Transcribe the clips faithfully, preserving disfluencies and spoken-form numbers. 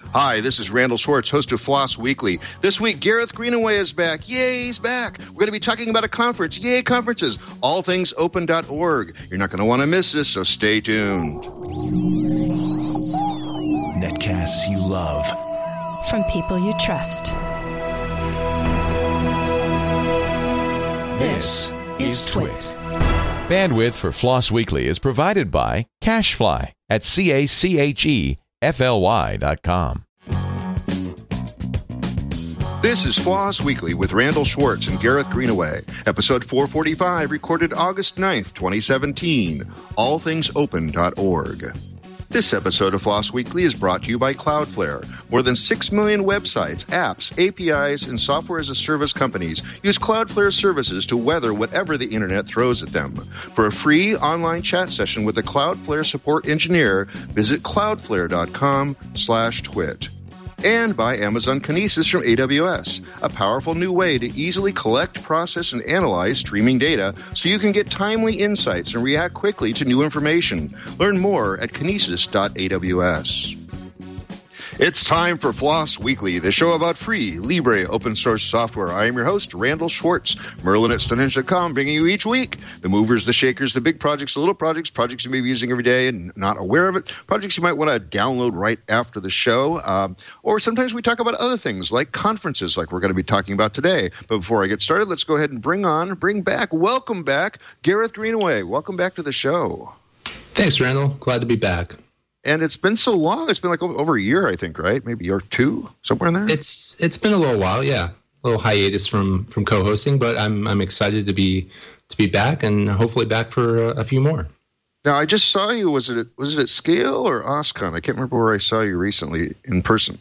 Hi, this is Randall Schwartz, host of Floss Weekly. This week, Gareth Greenaway is back. Yay, he's back. We're going to be talking about a conference. Yay, conferences. all things open dot org. You're not going to want to miss this, so stay tuned. Netcasts you love. From people you trust. This is Twit. Bandwidth for Floss Weekly is provided by CacheFly at C A C H E F L Y dot com. This is Floss Weekly with Randall Schwartz and Gareth Greenaway. Episode four forty-five, recorded August ninth, twenty seventeen. all things open dot org. This episode of Floss Weekly is brought to you by Cloudflare. More than six million websites, apps, A P Is, and software-as-a-service companies use Cloudflare services to weather whatever the internet throws at them. For a free online chat session with a Cloudflare support engineer, visit cloudflare.com slash twit. And by Amazon Kinesis from A W S, a powerful new way to easily collect, process, and analyze streaming data so you can get timely insights and react quickly to new information. Learn more at kinesis dot A W S. It's time for Floss Weekly, the show about free, libre, open-source software. I am your host, Randall Schwartz, Merlin at Stonehenge dot com, bringing you each week the movers, the shakers, the big projects, the little projects, projects you may be using every day and not aware of it, projects you might want to download right after the show. Um, or sometimes we talk about other things like conferences like we're going to be talking about today. But before I get started, let's go ahead and bring on, bring back, welcome back, Gareth Greenaway. Welcome back to the show. Thanks, Randall. Glad to be back. And it's been so long. It's been like over, over a year, I think, right? Maybe a year or two, somewhere in there. It's it's been a little while, yeah. A little hiatus from from co-hosting, but I'm I'm excited to be to be back and hopefully back for a, a few more. Now, I just saw you. Was it at, was it at Scale or OSCON? I can't remember where I saw you recently in person.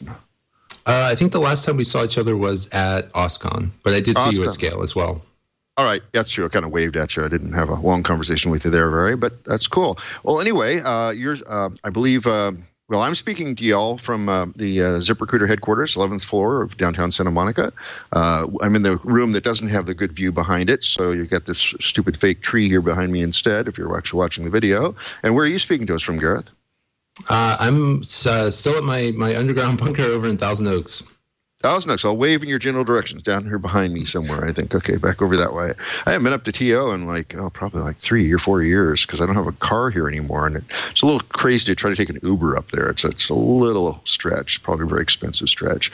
Uh, I think the last time we saw each other was at OSCON, but I did see OSCON. you at Scale as well. All right, that's true. I kind of waved at you. I didn't have a long conversation with you there, very, but that's cool. Well, anyway, uh, you're, uh, I believe, uh, well, I'm speaking to y'all from uh, the uh, ZipRecruiter headquarters, eleventh floor of downtown Santa Monica. Uh, I'm in the room that doesn't have the good view behind it, so you got this stupid fake tree here behind me instead, if you're actually watching the video. And where are you speaking to us from, Gareth? Uh, I'm uh, still at my, my underground bunker over in Thousand Oaks. Thousand Oaks. I'll wave in your general directions down here behind me somewhere, I think. Okay, back over that way. I haven't been up to T O in like, oh, probably like three or four years because I don't have a car here anymore. And it's a little crazy to try to take an Uber up there. It's, it's a little stretch, probably a very expensive stretch.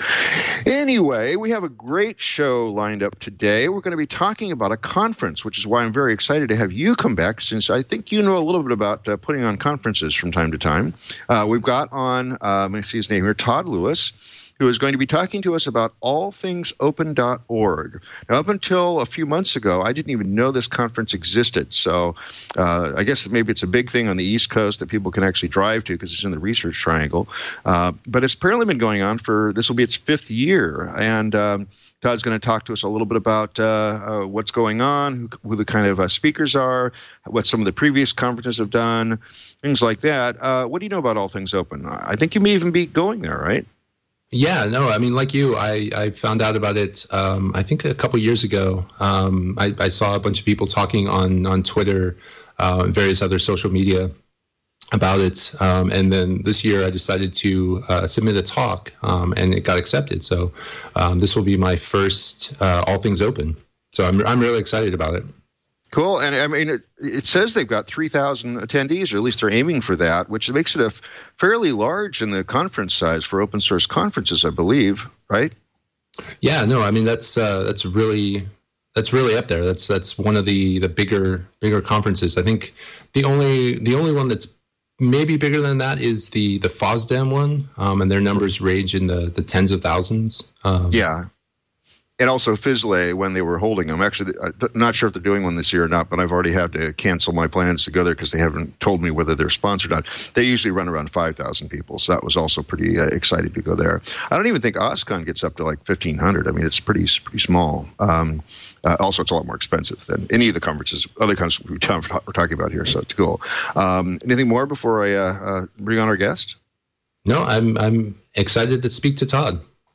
Anyway, we have a great show lined up today. We're going to be talking about a conference, which is why I'm very excited to have you come back, since I think you know a little bit about uh, putting on conferences from time to time. Uh, we've got on, uh, let me see his name here, Todd Lewis, who is going to be talking to us about all things open dot org. Now, up until a few months ago, I didn't even know this conference existed. So uh, I guess maybe it's a big thing on the East Coast that people can actually drive to because it's in the Research Triangle. Uh, but it's apparently been going on for, this will be its fifth year. And um, Todd's going to talk to us a little bit about uh, uh, what's going on, who, who the kind of uh, speakers are, what some of the previous conferences have done, things like that. Uh, what do you know about All Things Open? I think you may even be going there, right? Yeah, no, I mean, like you, I, I found out about it, um, I think a couple years ago. Um, I, I saw a bunch of people talking on, on Twitter uh, and various other social media about it. Um, and then this year I decided to uh, submit a talk um, and it got accepted. So um, this will be my first uh, All Things Open. So I'm, I'm really excited about it. Cool. And I mean, it, it says they've got three thousand attendees, or at least they're aiming for that, which makes it a fairly large in the conference size for open source conferences, I believe, right? Yeah, no, I mean, that's uh, that's really that's really up there. That's that's one of the the bigger bigger conferences. I think the only the only one that's maybe bigger than that is the the FOSDEM one, um, and their numbers range in the the tens of thousands. Um, yeah. And also Fizzle when they were holding them. Actually, I'm not sure if they're doing one this year or not, but I've already had to cancel my plans to go there because they haven't told me whether they're sponsored or not. They usually run around five thousand people, so that was also pretty uh, exciting to go there. I don't even think OSCON gets up to like fifteen hundred. I mean, it's pretty pretty small. Um, uh, also, it's a lot more expensive than any of the conferences, other conferences we're talking about here, so it's cool. Um, anything more before I uh, uh, bring on our guest? No, I'm I'm excited to speak to Todd.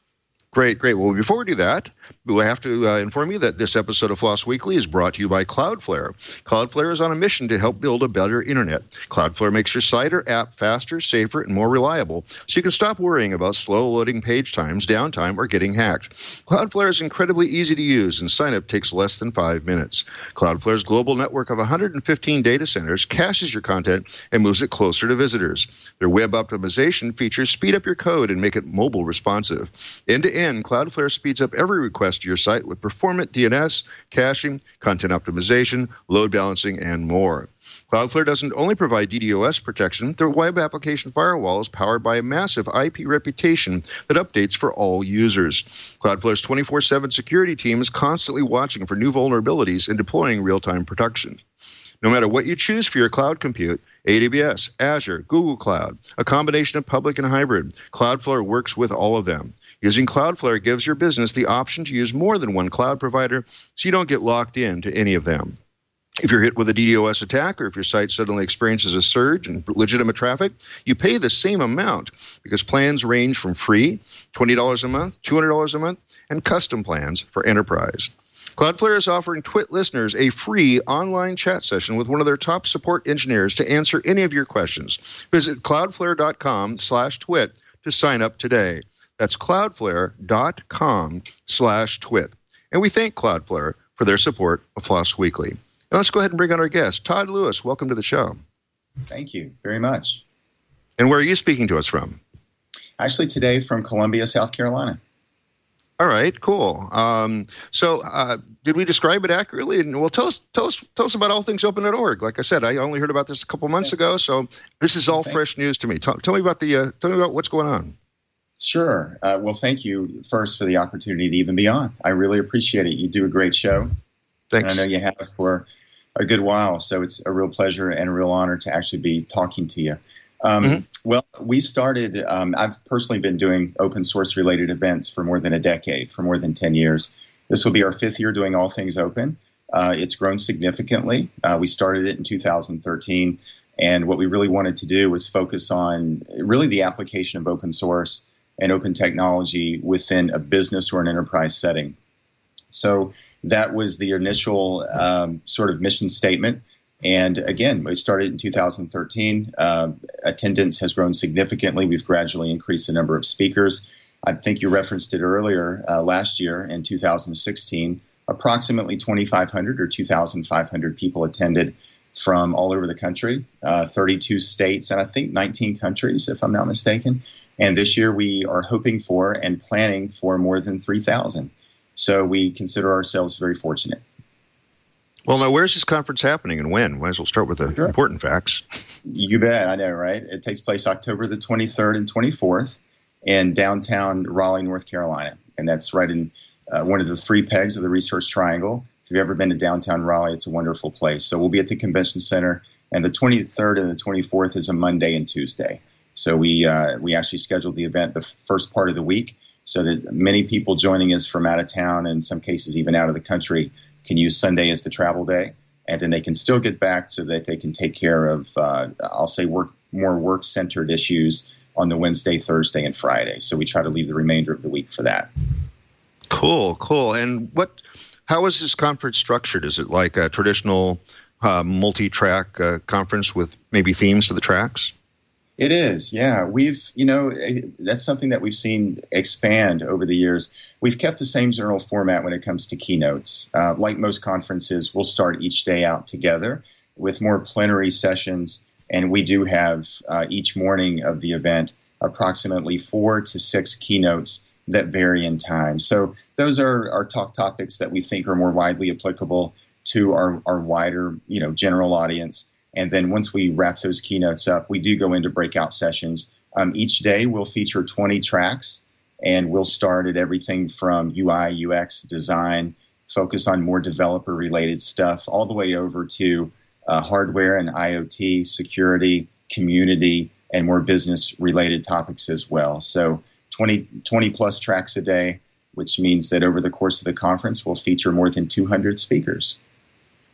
Great, great. Well, before we do that, we have to uh, inform you that this episode of Floss Weekly is brought to you by Cloudflare. Cloudflare is on a mission to help build a better internet. Cloudflare makes your site or app faster, safer, and more reliable, so you can stop worrying about slow loading page times, downtime, or getting hacked. Cloudflare is incredibly easy to use, and sign-up takes less than five minutes. Cloudflare's global network of one hundred fifteen data centers caches your content and moves it closer to visitors. Their web optimization features speed up your code and make it mobile responsive. End-to-end, Cloudflare speeds up every request to your site with performant D N S, caching, content optimization, load balancing, and more. Cloudflare doesn't only provide DDoS protection, their web application firewall is powered by a massive I P reputation that updates for all users. Cloudflare's twenty-four seven security team is constantly watching for new vulnerabilities and deploying real-time protection. No matter what you choose for your cloud compute, A W S, Azure, Google Cloud, a combination of public and hybrid, Cloudflare works with all of them. Using Cloudflare gives your business the option to use more than one cloud provider, so you don't get locked into any of them. If you're hit with a DDoS attack, or if your site suddenly experiences a surge in legitimate traffic, you pay the same amount because plans range from free, twenty dollars a month, two hundred dollars a month, and custom plans for enterprise. Cloudflare is offering Twit listeners a free online chat session with one of their top support engineers to answer any of your questions. Visit cloudflare.com slash twit to sign up today. That's cloudflare.com slash twit. And we thank Cloudflare for their support of Floss Weekly. Now let's go ahead and bring on our guest. Todd Lewis, welcome to the show. Thank you very much. And where are you speaking to us from? Actually, today from Columbia, South Carolina. All right, cool. Um, so uh, did we describe it accurately? And well, tell us, tell us, tell us about all things open dot org. Like I said, I only heard about this a couple months yeah. ago, so this is all okay. fresh news to me. Tell, tell me about the, uh, tell me about what's going on. Sure. Uh, well, thank you first for the opportunity to even be on. I really appreciate it. You do a great show. Thanks. And I know you have for a good while, so it's a real pleasure and a real honor to actually be talking to you. Um, mm-hmm. Well, we started, um, I've personally been doing open source related events for more than a decade, for more than ten years. This will be our fifth year doing all things open. Uh, it's grown significantly. Uh, we started it in two thousand thirteen, and what we really wanted to do was focus on really the application of open source and open technology within a business or an enterprise setting. So that was the initial um, sort of mission statement. And again, we started in two thousand thirteen. Uh, attendance has grown significantly. We've gradually increased the number of speakers. I think you referenced it earlier. Uh, last year in two thousand sixteen, approximately twenty-five hundred or two thousand five hundred people attended from all over the country, uh, thirty-two states, and I think nineteen countries, if I'm not mistaken. And this year we are hoping for and planning for more than three thousand. So we consider ourselves very fortunate. Well, now, where's this conference happening and when? Might as well start with the sure. important facts. You bet. I know, right? It takes place October the twenty-third and twenty-fourth in downtown Raleigh, North Carolina. And that's right in uh, one of the three pegs of the Research Triangle. If you've ever been to downtown Raleigh, it's a wonderful place. So we'll be at the Convention Center. And the twenty-third and the twenty-fourth is a Monday and Tuesday. So we uh, we actually scheduled the event the first part of the week so that many people joining us from out of town, and in some cases even out of the country, can use Sunday as the travel day, and then they can still get back so that they can take care of, uh, I'll say, work more work-centered issues on the Wednesday, Thursday, and Friday. So we try to leave the remainder of the week for that. Cool, cool. And what? How is this conference structured? Is it like a traditional uh, multi-track uh, conference with maybe themes to the tracks? It is, yeah. We've, you know, that's something that we've seen expand over the years. We've kept the same general format when it comes to keynotes. Uh, like most conferences, we'll start each day out together with more plenary sessions, and we do have uh, each morning of the event approximately four to six keynotes that vary in time. So those are our talk topics that we think are more widely applicable to our, our wider, you know, general audience. And then once we wrap those keynotes up, we do go into breakout sessions. Um, each day we'll feature twenty tracks, and we'll start at everything from U I, U X, design, focus on more developer-related stuff, all the way over to uh, hardware and IoT, security, community, and more business-related topics as well. So twenty, twenty plus tracks a day, which means that over the course of the conference, we'll feature more than two hundred speakers.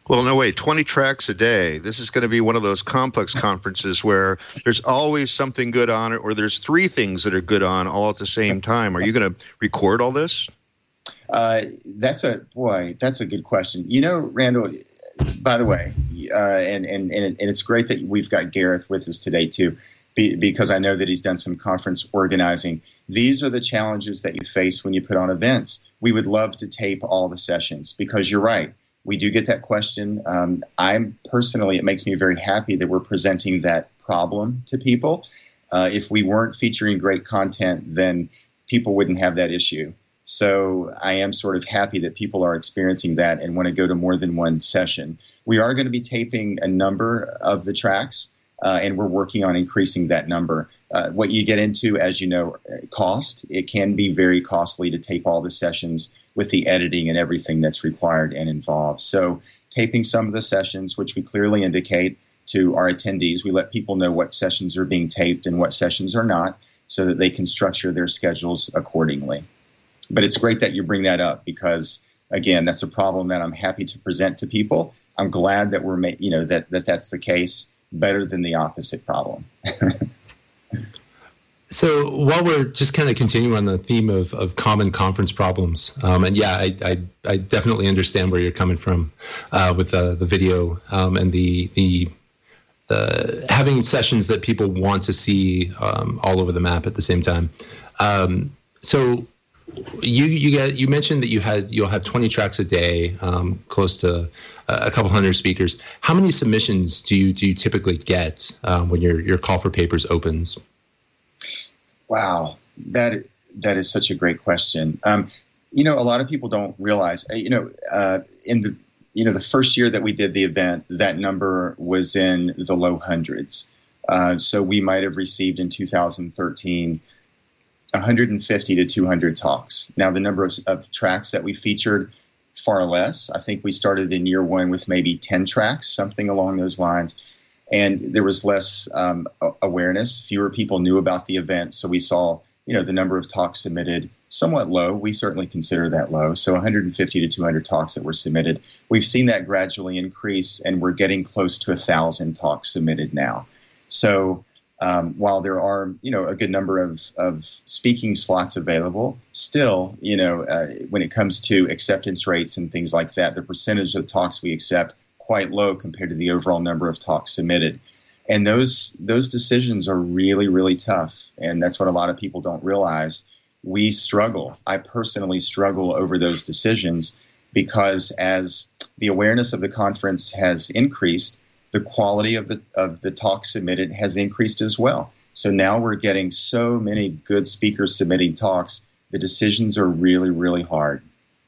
Well, no, wait, twenty tracks a day. This is going to be one of those complex conferences where there's always something good on it, or there's three things that are good on all at the same time. Are you going to record all this? Uh, that's a, boy, that's a good question. You know, Randall, by the way, uh, and, and, and, and it's great that we've got Gareth with us today too, be, because I know that he's done some conference organizing. These are the challenges that you face when you put on events. We would love to tape all the sessions because you're right. We do get that question. Um, I'm personally, it makes me very happy that we're presenting that problem to people. Uh, if we weren't featuring great content, then people wouldn't have that issue. So I am sort of happy that people are experiencing that and want to go to more than one session. We are going to be taping a number of the tracks, uh, and we're working on increasing that number. Uh, what you get into, as you know, cost, it can be very costly to tape all the sessions with the editing and everything that's required and involved. So taping some of the sessions, which we clearly indicate to our attendees, we let people know what sessions are being taped and what sessions are not so that they can structure their schedules accordingly. But it's great that you bring that up because, again, that's a problem that I'm happy to present to people. I'm glad that we're, ma- you know, that, that that's the case, better than the opposite problem. So while we're just kind of continuing on the theme of, of common conference problems, um, and yeah, I, I, I definitely understand where you're coming from uh, with the, the video um, and the the the having sessions that people want to see um, all over the map at the same time. Um, so you you get you mentioned that you had you'll have twenty tracks a day, um, close to a couple hundred speakers. How many submissions do you do you typically get um, when your your call for papers opens? Wow, that that is such a great question. Um, you know, a lot of people don't realize. You know, uh, in the you know the first year that we did the event, that number was in the low hundreds. Uh, so we might have received in two thousand thirteen one hundred fifty to two hundred talks. Now, the number of, of tracks that we featured, far less. I think we started in year one with maybe ten tracks, something along those lines. And there was less um, awareness. Fewer people knew about the event. So we saw, you know, the number of talks submitted somewhat low. We certainly consider that low. So one hundred fifty to two hundred talks that were submitted. We've seen that gradually increase, and we're getting close to one thousand talks submitted now. So um, while there are, you know, a good number of, of speaking slots available, still, you know, uh, when it comes to acceptance rates and things like that, the percentage of talks we accept quite low compared to the overall number of talks submitted. And those those decisions are really, really tough. And that's what a lot of people don't realize. We struggle. I personally struggle over those decisions because as the awareness of the conference has increased, the quality of the of the talks submitted has increased as well. So now we're getting so many good speakers submitting talks. The decisions are really, really hard.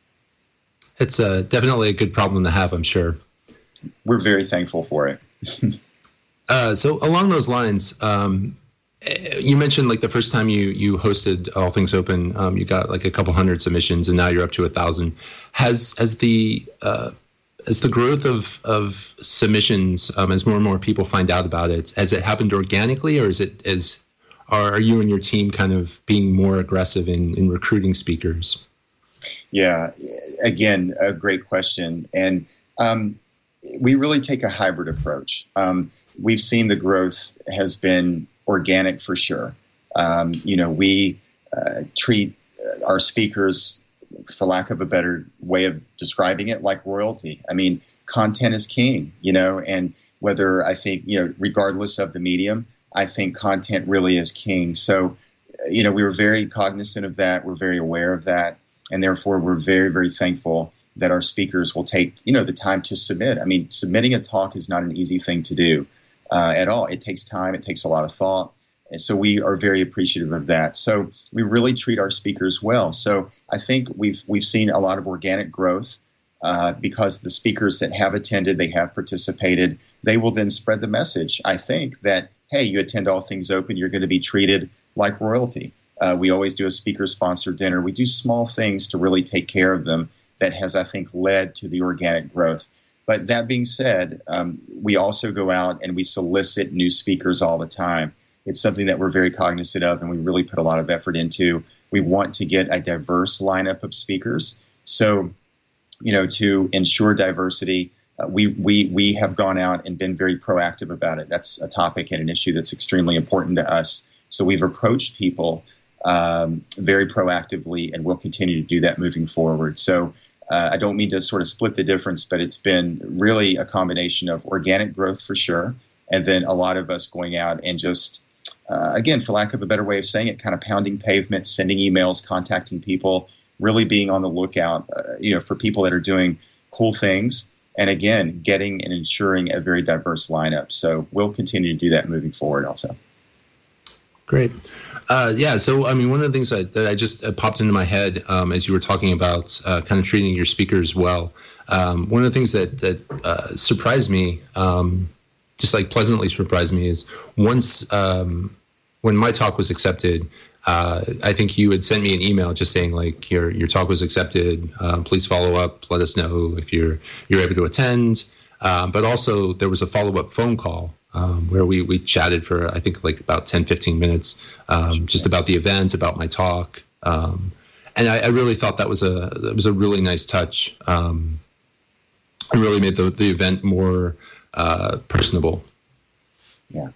It's a, definitely a good problem to have, I'm sure. We're very thankful for it. uh, so along those lines, um, you mentioned like the first time you you hosted All Things Open, um, you got like a couple hundred submissions, and now you're up to a thousand. Has as the uh, as the growth of of submissions, um, as more and more people find out about it, has it happened organically, or is it as are, are you and your team kind of being more aggressive in in recruiting speakers? Yeah, again, a great question, and um, we really take a hybrid approach. Um, we've seen the growth has been organic for sure. Um, you know, we uh, treat our speakers, for lack of a better way of describing it, like royalty. I mean, content is king, you know, and whether I think, you know, regardless of the medium, I think content really is king. So, you know, we were very cognizant of that. We're very aware of that. And therefore, we're very, very thankful that our speakers will take, you know, the time to submit. I mean, submitting a talk is not an easy thing to do uh, at all. It takes time. It takes a lot of thought. And so we are very appreciative of that. So we really treat our speakers well. So I think we've we've seen a lot of organic growth uh, because the speakers that have attended, they have participated, they will then spread the message, I think, that, hey, you attend All Things Open, you're going to be treated like royalty. Uh, we always do a speaker-sponsored dinner. We do small things to really take care of them that has, I think, led to the organic growth. But that being said, um, we also go out and we solicit new speakers all the time. It's something that we're very cognizant of, and we really put a lot of effort into. We want to get a diverse lineup of speakers. So, you know, to ensure diversity, uh, we we we have gone out and been very proactive about it. That's a topic and an issue that's extremely important to us. So we've approached people um, very proactively, and we'll continue to do that moving forward. So uh, I don't mean to sort of split the difference, but it's been really a combination of organic growth for sure, and then a lot of us going out and just, uh, again, for lack of a better way of saying it, kind of pounding pavement, sending emails, contacting people, really being on the lookout, uh, you know, for people that are doing cool things. And again, getting and ensuring a very diverse lineup. So we'll continue to do that moving forward also. Great. Uh, yeah, so, I mean, one of the things that, that I just uh, popped into my head um, as you were talking about uh, kind of treating your speakers well, um, one of the things that, that uh, surprised me, um, just like pleasantly surprised me, is once um, when my talk was accepted, uh, I think you had sent me an email just saying, like, your your talk was accepted. Uh, please follow up. Let us know if you're you're able to attend. Uh, but also there was a follow-up phone call um, where we, we chatted for, I think, like about ten, fifteen minutes um, just about the event, about my talk. Um, and I, I really thought that was a that was a really nice touch. Um, it really made the, the event more uh, personable. Yeah.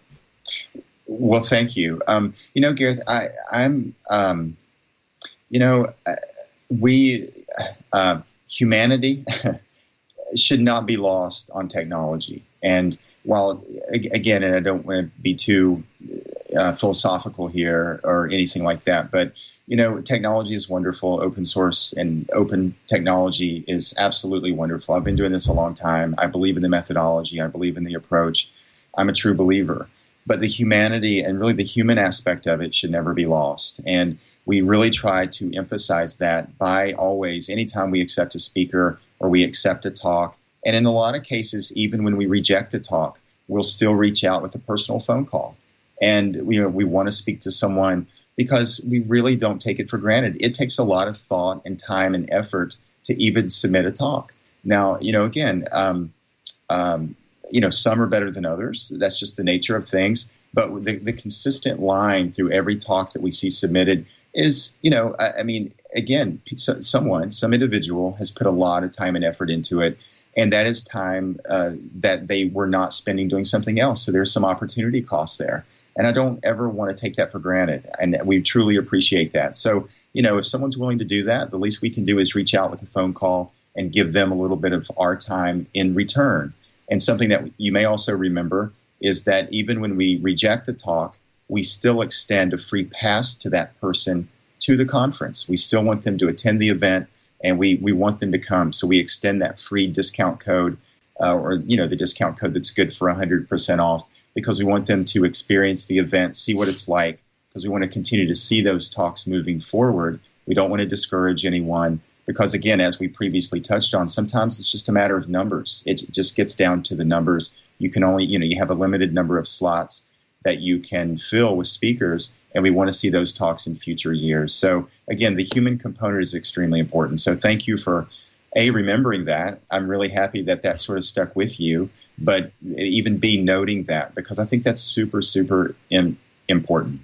Well, thank you. Um, you know, Gareth, I, I'm, um, you know, we, uh, humanity should not be lost on technology. And while, again, and I don't want to be too uh, philosophical here or anything like that, but, you know, technology is wonderful. Open source and open technology is absolutely wonderful. I've been doing this a long time. I believe in the methodology. I believe in the approach. I'm a true believer. But the humanity and really the human aspect of it should never be lost. And we really try to emphasize that by always, anytime we accept a speaker or we accept a talk, and in a lot of cases, even when we reject a talk, we'll still reach out with a personal phone call. And you know, we want to speak to someone because we really don't take it for granted. It takes a lot of thought and time and effort to even submit a talk. Now, you know, again, um, um, you know, some are better than others. That's just the nature of things. But the, the consistent line through every talk that we see submitted is, you know, I, I mean, again, someone, some individual has put a lot of time and effort into it. And that is time uh, that they were not spending doing something else. So there's some opportunity cost there. And I don't ever want to take that for granted. And we truly appreciate that. So, you know, if someone's willing to do that, the least we can do is reach out with a phone call and give them a little bit of our time in return. And something that you may also remember is that even when we reject a talk, we still extend a free pass to that person to the conference. We still want them to attend the event, and we, we want them to come. So we extend that free discount code uh, or, you know, the discount code that's good for one hundred percent off, because we want them to experience the event, see what it's like, because we want to continue to see those talks moving forward. We don't want to discourage anyone. Because, again, as we previously touched on, sometimes it's just a matter of numbers. It just gets down to the numbers. You can only, you know, you have a limited number of slots that you can fill with speakers, and we want to see those talks in future years. So, again, the human component is extremely important. So thank you for, A, remembering that. I'm really happy that that sort of stuck with you. But even B, noting that, because I think that's super, super in, important.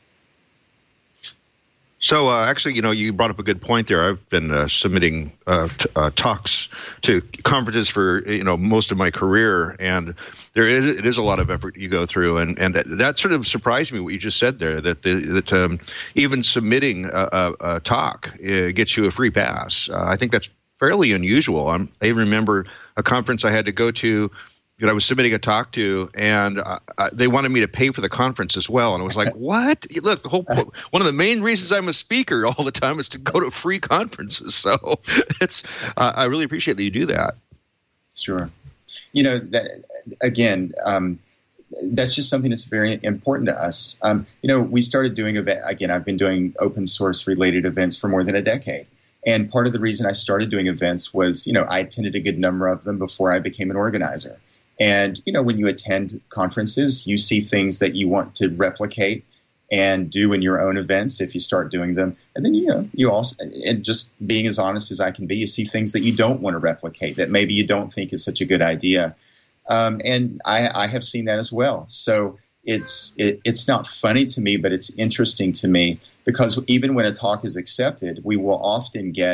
So uh, actually, you know, you brought up a good point there. I've been uh, submitting uh, t- uh, talks to conferences for, you know, most of my career, and there is it is a lot of effort you go through, and and that, that sort of surprised me what you just said there, that the, that um, even submitting a, a, a talk uh, gets you a free pass. Uh, I think that's fairly unusual. I'm, I remember a conference I had to go to that I was submitting a talk to, and uh, they wanted me to pay for the conference as well. And I was like, what? Look, the whole one of the main reasons I'm a speaker all the time is to go to free conferences. So it's uh, I really appreciate that you do that. Sure. You know, that, again, um, that's just something that's very important to us. Um, you know, we started doing event again. I've been doing open source related events for more than a decade. And part of the reason I started doing events was, you know, I attended a good number of them before I became an organizer. And, you know, when you attend conferences, you see things that you want to replicate and do in your own events if you start doing them. And then, you know, you also, and just being as honest as I can be, you see things that you don't want to replicate that maybe you don't think is such a good idea. Um, and I, I have seen that as well. So it's it, it's not funny to me, but it's interesting to me, because even when a talk is accepted, we will often get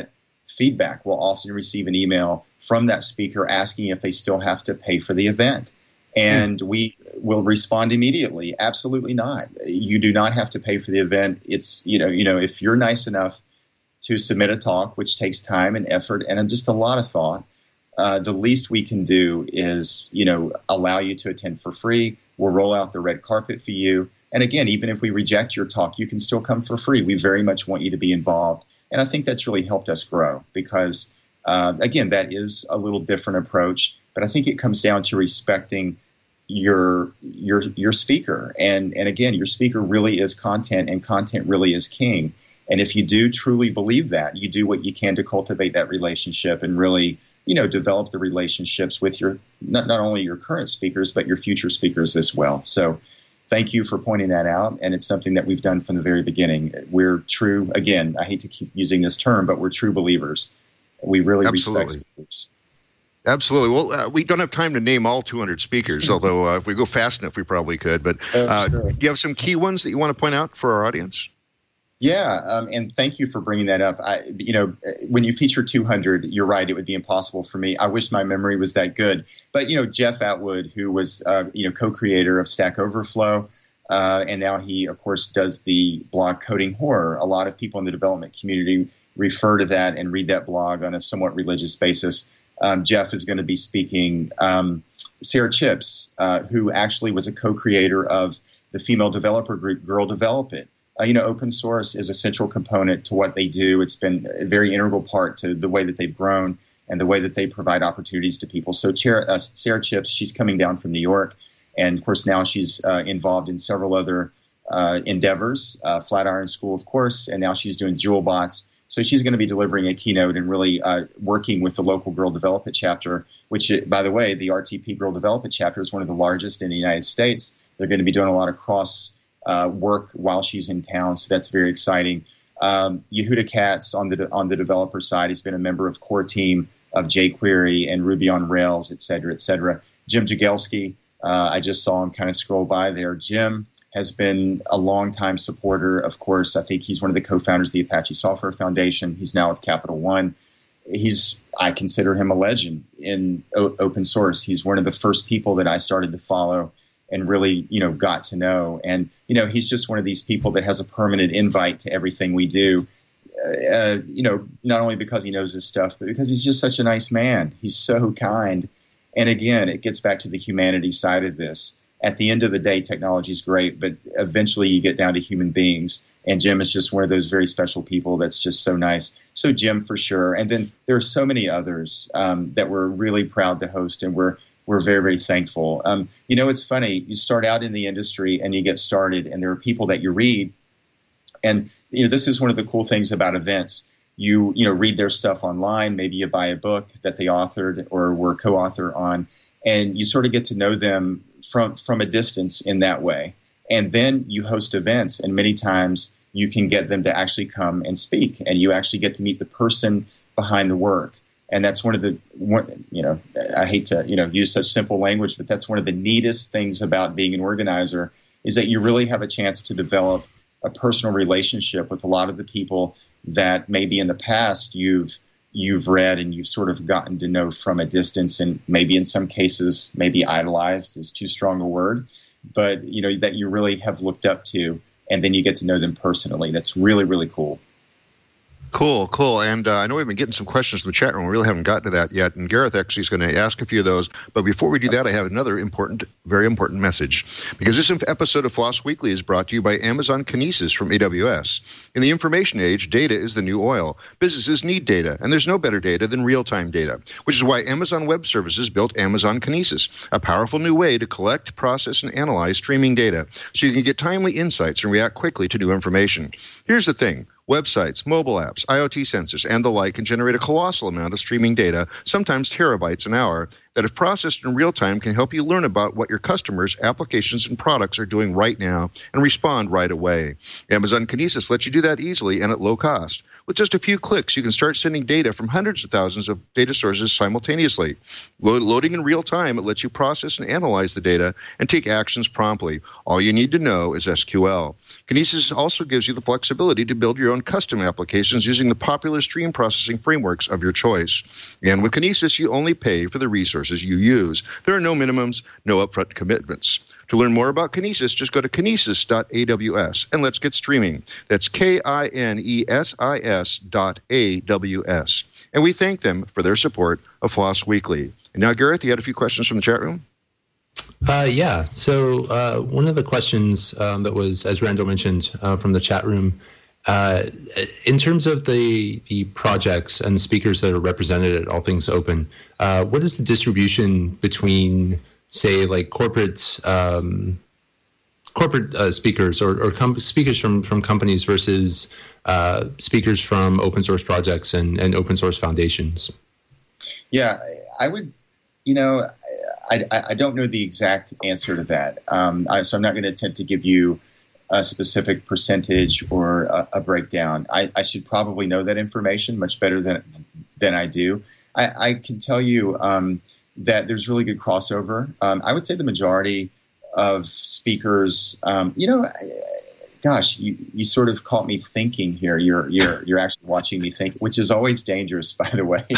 feedback. We'll often receive an email from that speaker asking if they still have to pay for the event. And mm. we will respond immediately. Absolutely not. You do not have to pay for the event. It's, you know, you know, if you're nice enough to submit a talk, which takes time and effort and just a lot of thought, uh, the least we can do is, you know, allow you to attend for free. We'll roll out the red carpet for you. And again, even if we reject your talk, you can still come for free. We very much want you to be involved. And I think that's really helped us grow because, uh, again, that is a little different approach. But I think it comes down to respecting your your your speaker. And, and again, your speaker really is content, and content really is king. And if you do truly believe that, you do what you can to cultivate that relationship and really, you know, develop the relationships with your not, not only your current speakers, but your future speakers as well. So thank you for pointing that out. And it's something that we've done from the very beginning. We're true, again, I hate to keep using this term, but we're true believers. We really Absolutely. respect speakers. Absolutely. Well, uh, we don't have time to name all two hundred speakers, although uh, if we go fast enough, we probably could. But uh, oh, sure. Do you have some key ones that you want to point out for our audience? Yeah, um, and thank you for bringing that up. I, you know, when you feature two hundred, you're right, it would be impossible for me. I wish my memory was that good. But, you know, Jeff Atwood, who was, uh, you know, co-creator of Stack Overflow, uh, and now he, of course, does the blog Coding Horror. A lot of people in the development community refer to that and read that blog on a somewhat religious basis. Um, Jeff is going to be speaking. Um, Sarah Chips, uh, who actually was a co-creator of the female developer group Girl Develop It. Uh, you know, open source is a central component to what they do. It's been a very integral part to the way that they've grown and the way that they provide opportunities to people. So Sarah, uh, Sarah Chips, she's coming down from New York. And, of course, now she's uh, involved in several other uh, endeavors, uh, Flatiron School, of course, and now she's doing JewelBots. So she's going to be delivering a keynote and really uh, working with the local Girl Develop It chapter, which, by the way, the R T P Girl Develop It chapter is one of the largest in the United States. They're going to be doing a lot of cross Uh, work while she's in town, so that's very exciting. Um, Yehuda Katz on the on the developer side has been a member of core team of jQuery and Ruby on Rails, et cetera, et cetera. Jim Jagelski, uh, I just saw him kind of scroll by there. Jim has been a longtime supporter, of course. I think he's one of the co-founders of the Apache Software Foundation. He's now with Capital One. He's I consider him a legend in o- open source. He's one of the first people that I started to follow and really, you know, got to know. And, you know, he's just one of these people that has a permanent invite to everything we do, uh, you know, not only because he knows his stuff, but because he's just such a nice man. He's so kind. And again, it gets back to the humanity side of this. At the end of the day, technology is great, but eventually you get down to human beings. And Jim is just one of those very special people that's just so nice. So Jim, for sure. And then there are so many others um, that we're really proud to host, and we're We're very, very thankful. Um, you know, it's funny. You start out in the industry and you get started, and there are people that you read. And, you know, this is one of the cool things about events. You, you know, read their stuff online. Maybe you buy a book that they authored or were co-author on, and you sort of get to know them from, from a distance in that way. And then you host events, and many times you can get them to actually come and speak, and you actually get to meet the person behind the work. And that's one of the, one, you know, I hate to, you know, use such simple language, but that's one of the neatest things about being an organizer is that you really have a chance to develop a personal relationship with a lot of the people that maybe in the past you've you've read and you've sort of gotten to know from a distance, and maybe in some cases maybe idolized is too strong a word, but, you know, that you really have looked up to, and then you get to know them personally. That's really, really cool. Cool, cool. And uh, I know we've been getting some questions from the chat room. We really haven't gotten to that yet. And Gareth actually is going to ask a few of those. But before we do that, I have another important, very important message. Because this episode of Floss Weekly is brought to you by Amazon Kinesis from A W S. In the information age, data is the new oil. Businesses need data, and there's no better data than real-time data, which is why Amazon Web Services built Amazon Kinesis, a powerful new way to collect, process, and analyze streaming data so you can get timely insights and react quickly to new information. Here's the thing. Websites, mobile apps, IoT sensors, and the like can generate a colossal amount of streaming data, sometimes terabytes an hour, that, if processed in real time, can help you learn about what your customers' applications and products are doing right now and respond right away. Amazon Kinesis lets you do that easily and at low cost. With just a few clicks, you can start sending data from hundreds of thousands of data sources simultaneously. Loading in real time, it lets you process and analyze the data and take actions promptly. All you need to know is S Q L. Kinesis also gives you the flexibility to build your own custom applications using the popular stream processing frameworks of your choice. And with Kinesis, you only pay for the resources you use. There are no minimums, no upfront commitments. To learn more about Kinesis, just go to kinesis dot A W S and let's get streaming. That's K I N E S I S dot A W S. And we thank them for their support of Floss Weekly. And now, Gareth, you had a few questions from the chat room? Uh, yeah. So uh, one of the questions um, that was, as Randall mentioned, uh, from the chat room, uh, in terms of the the projects and speakers that are represented at All Things Open, uh, what is the distribution between, say, like corporate um, corporate uh, speakers or, or com- speakers from, from companies versus uh, speakers from open source projects and, and open source foundations? Yeah, I would, you know, I, I, I don't know the exact answer to that. Um, I, so I'm not going to attempt to give you a specific percentage or a, a breakdown. I, I should probably know that information much better than than I do. I, I can tell you um, that there's really good crossover. Um, I would say the majority of speakers, um, you know, gosh, you, you sort of caught me thinking here. You're you're you're actually watching me think, which is always dangerous, by the way.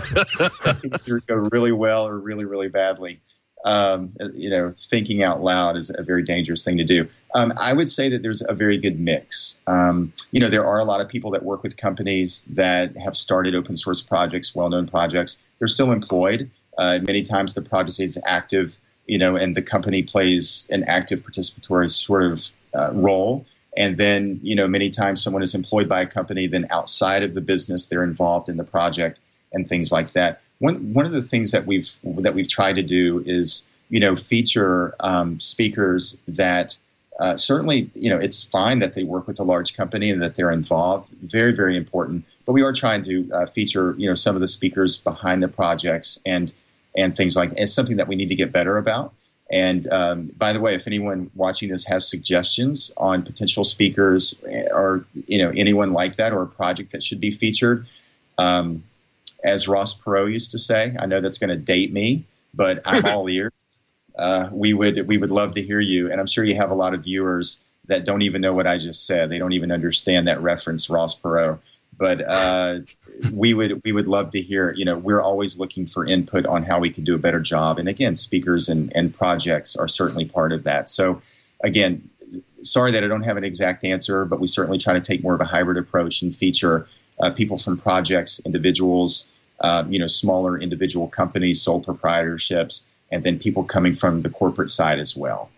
You go really well or really really badly. Um, you know, thinking out loud is a very dangerous thing to do. Um, I would say that there's a very good mix. Um, you know, there are a lot of people that work with companies that have started open source projects, well-known projects. They're still employed. Uh, many times the project is active, you know, and the company plays an active participatory sort of uh, role. And then, you know, many times someone is employed by a company, then outside of the business, they're involved in the project and things like that. One one of the things that we've that we've tried to do is, you know, feature um, speakers that uh, certainly, you know, it's fine that they work with a large company and that they're involved. Very, very important. But we are trying to uh, feature, you know, some of the speakers behind the projects and and things like that. It's something that we need to get better about. And um, by the way, if anyone watching this has suggestions on potential speakers or, you know, anyone like that or a project that should be featured, um, as Ross Perot used to say, I know that's going to date me, but I'm all ears. Uh, we would we would love to hear you, and I'm sure you have a lot of viewers that don't even know what I just said. They don't even understand that reference, Ross Perot. But uh, we would we would love to hear. You know, we're always looking for input on how we could do a better job. And again, speakers and, and projects are certainly part of that. So again, sorry that I don't have an exact answer, but we certainly try to take more of a hybrid approach and feature uh, people from projects, individuals, uh, you know, smaller individual companies, sole proprietorships, and then people coming from the corporate side as well.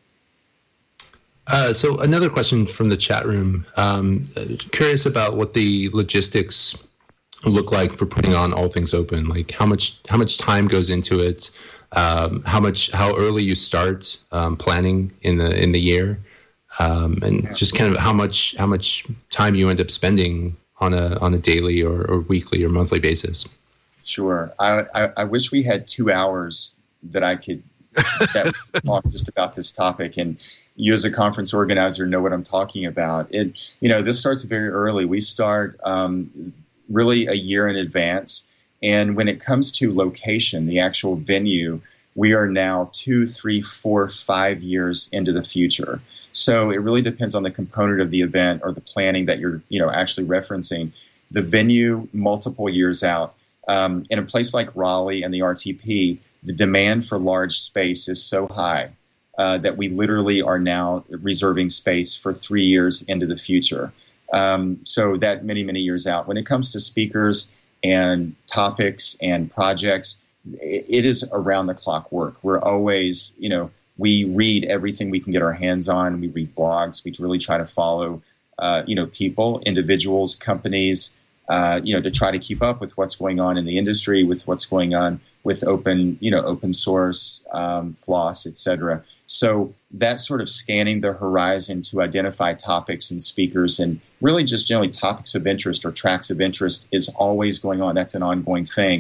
Uh, so another question from the chat room. Um, curious about what the logistics look like for putting on All Things Open. Like how much how much time goes into it? Um, how much how early you start um, planning in the in the year, um, and yeah. just kind of how much how much time you end up spending on a on a daily or, or weekly or monthly basis. Sure. I, I, I wish we had two hours that I could that talk just about this topic, and you as a conference organizer know what I'm talking about. It, you know, this starts very early. We start um, really a year in advance. And when it comes to location, the actual venue, we are now two, three, four, five years into the future. So it really depends on the component of the event or the planning that you're, you know, actually referencing. The venue, multiple years out. Um, in a place like Raleigh and the R T P, the demand for large space is so high Uh, that we literally are now reserving space for three years into the future. Um, so that many, many years out. When it comes to speakers and topics and projects, it, it is around the clock work. We're always, you know, we read everything we can get our hands on. We read blogs. We really try to follow, uh, you know, people, individuals, companies, uh, you know, to try to keep up with what's going on in the industry, with what's going on with open, you know, open source, um, Floss, et cetera. So that sort of scanning the horizon to identify topics and speakers and really just generally topics of interest or tracks of interest is always going on. That's an ongoing thing.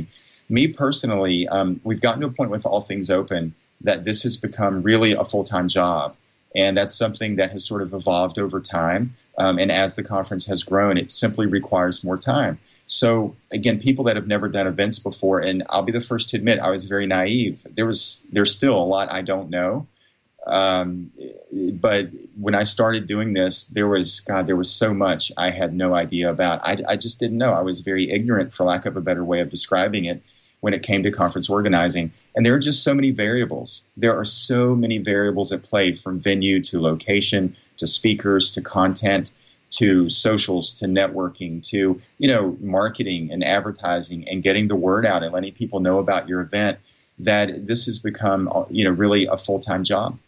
me personally, um, we've gotten to a point with All Things Open that this has become really a full-time job. And that's something that has sort of evolved over time. Um, and as the conference has grown, it simply requires more time. So again, people that have never done events before, and I'll be the first to admit I was very naive. There was there's still a lot I don't know. Um, but when I started doing this, there was, God, there was so much I had no idea about. I, I just didn't know. I was very ignorant, for lack of a better way of describing it, when it came to conference organizing. And there are just so many variables. There are so many variables at play, from venue to location to speakers to content to socials to networking to, you know, marketing and advertising and getting the word out and letting people know about your event, that this has become, you know, really a full-time job.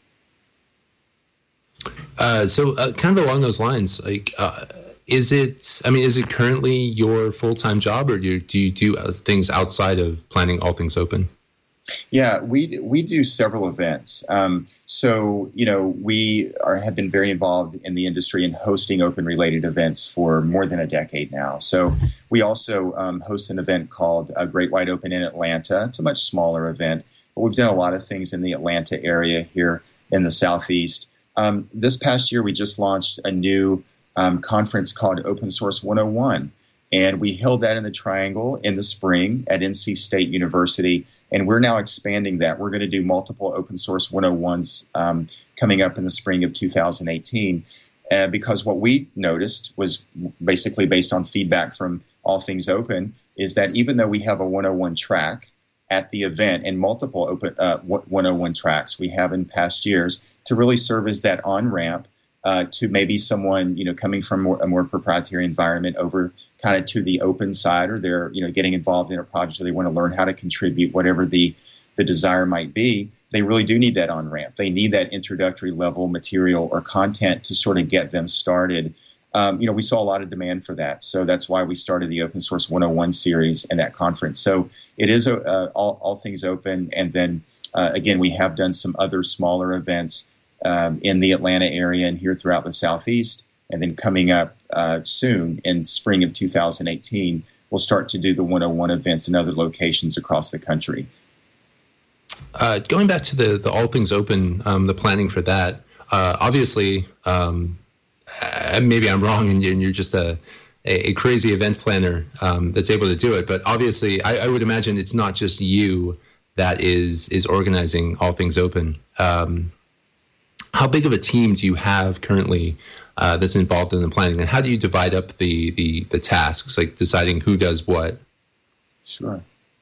Uh, so uh, kind of along those lines, like, uh, is it, I mean, is it currently your full-time job, or do you do, you do things outside of planning All Things Open? Yeah, we we do several events. Um, so, you know, we are, have been very involved in the industry in hosting open-related events for more than a decade now. So we also um, host an event called uh, Great Wide Open in Atlanta. It's a much smaller event, but we've done a lot of things in the Atlanta area here in the Southeast. Um, this past year, we just launched a new um, conference called Open Source one oh one. And we held that in the Triangle in the spring at N C State University. And we're now expanding that. We're going to do multiple Open Source one oh ones um, coming up in the spring of two thousand eighteen. Uh, because what we noticed was basically based on feedback from All Things Open, is that even though we have a one oh one track at the event and multiple open uh, one oh one tracks we have in past years to really serve as that on-ramp Uh, to maybe someone, you know, coming from more, a more proprietary environment over kind of to the open side, or they're, you know, getting involved in a project, or they want to learn how to contribute, whatever the, the desire might be. They really do need that on-ramp. They need that introductory level material or content to sort of get them started. Um, you know, we saw a lot of demand for that. So that's why we started the Open Source one oh one series and that conference. So it is a, uh, all, all Things Open. And then, uh, again, we have done some other smaller events Um, in the Atlanta area and here throughout the Southeast. And then coming up uh, soon in spring of two thousand eighteen, we'll start to do the one oh one events in other locations across the country. Uh, going back to the, the All Things Open, um, the planning for that, uh, obviously, um, uh, maybe I'm wrong and you're just a, a crazy event planner um, that's able to do it. But obviously, I, I would imagine it's not just you that is, is organizing All Things Open. Um, How big of a team do you have currently uh, that's involved in the planning, and how do you divide up the, the, the tasks, like deciding who does what? Sure.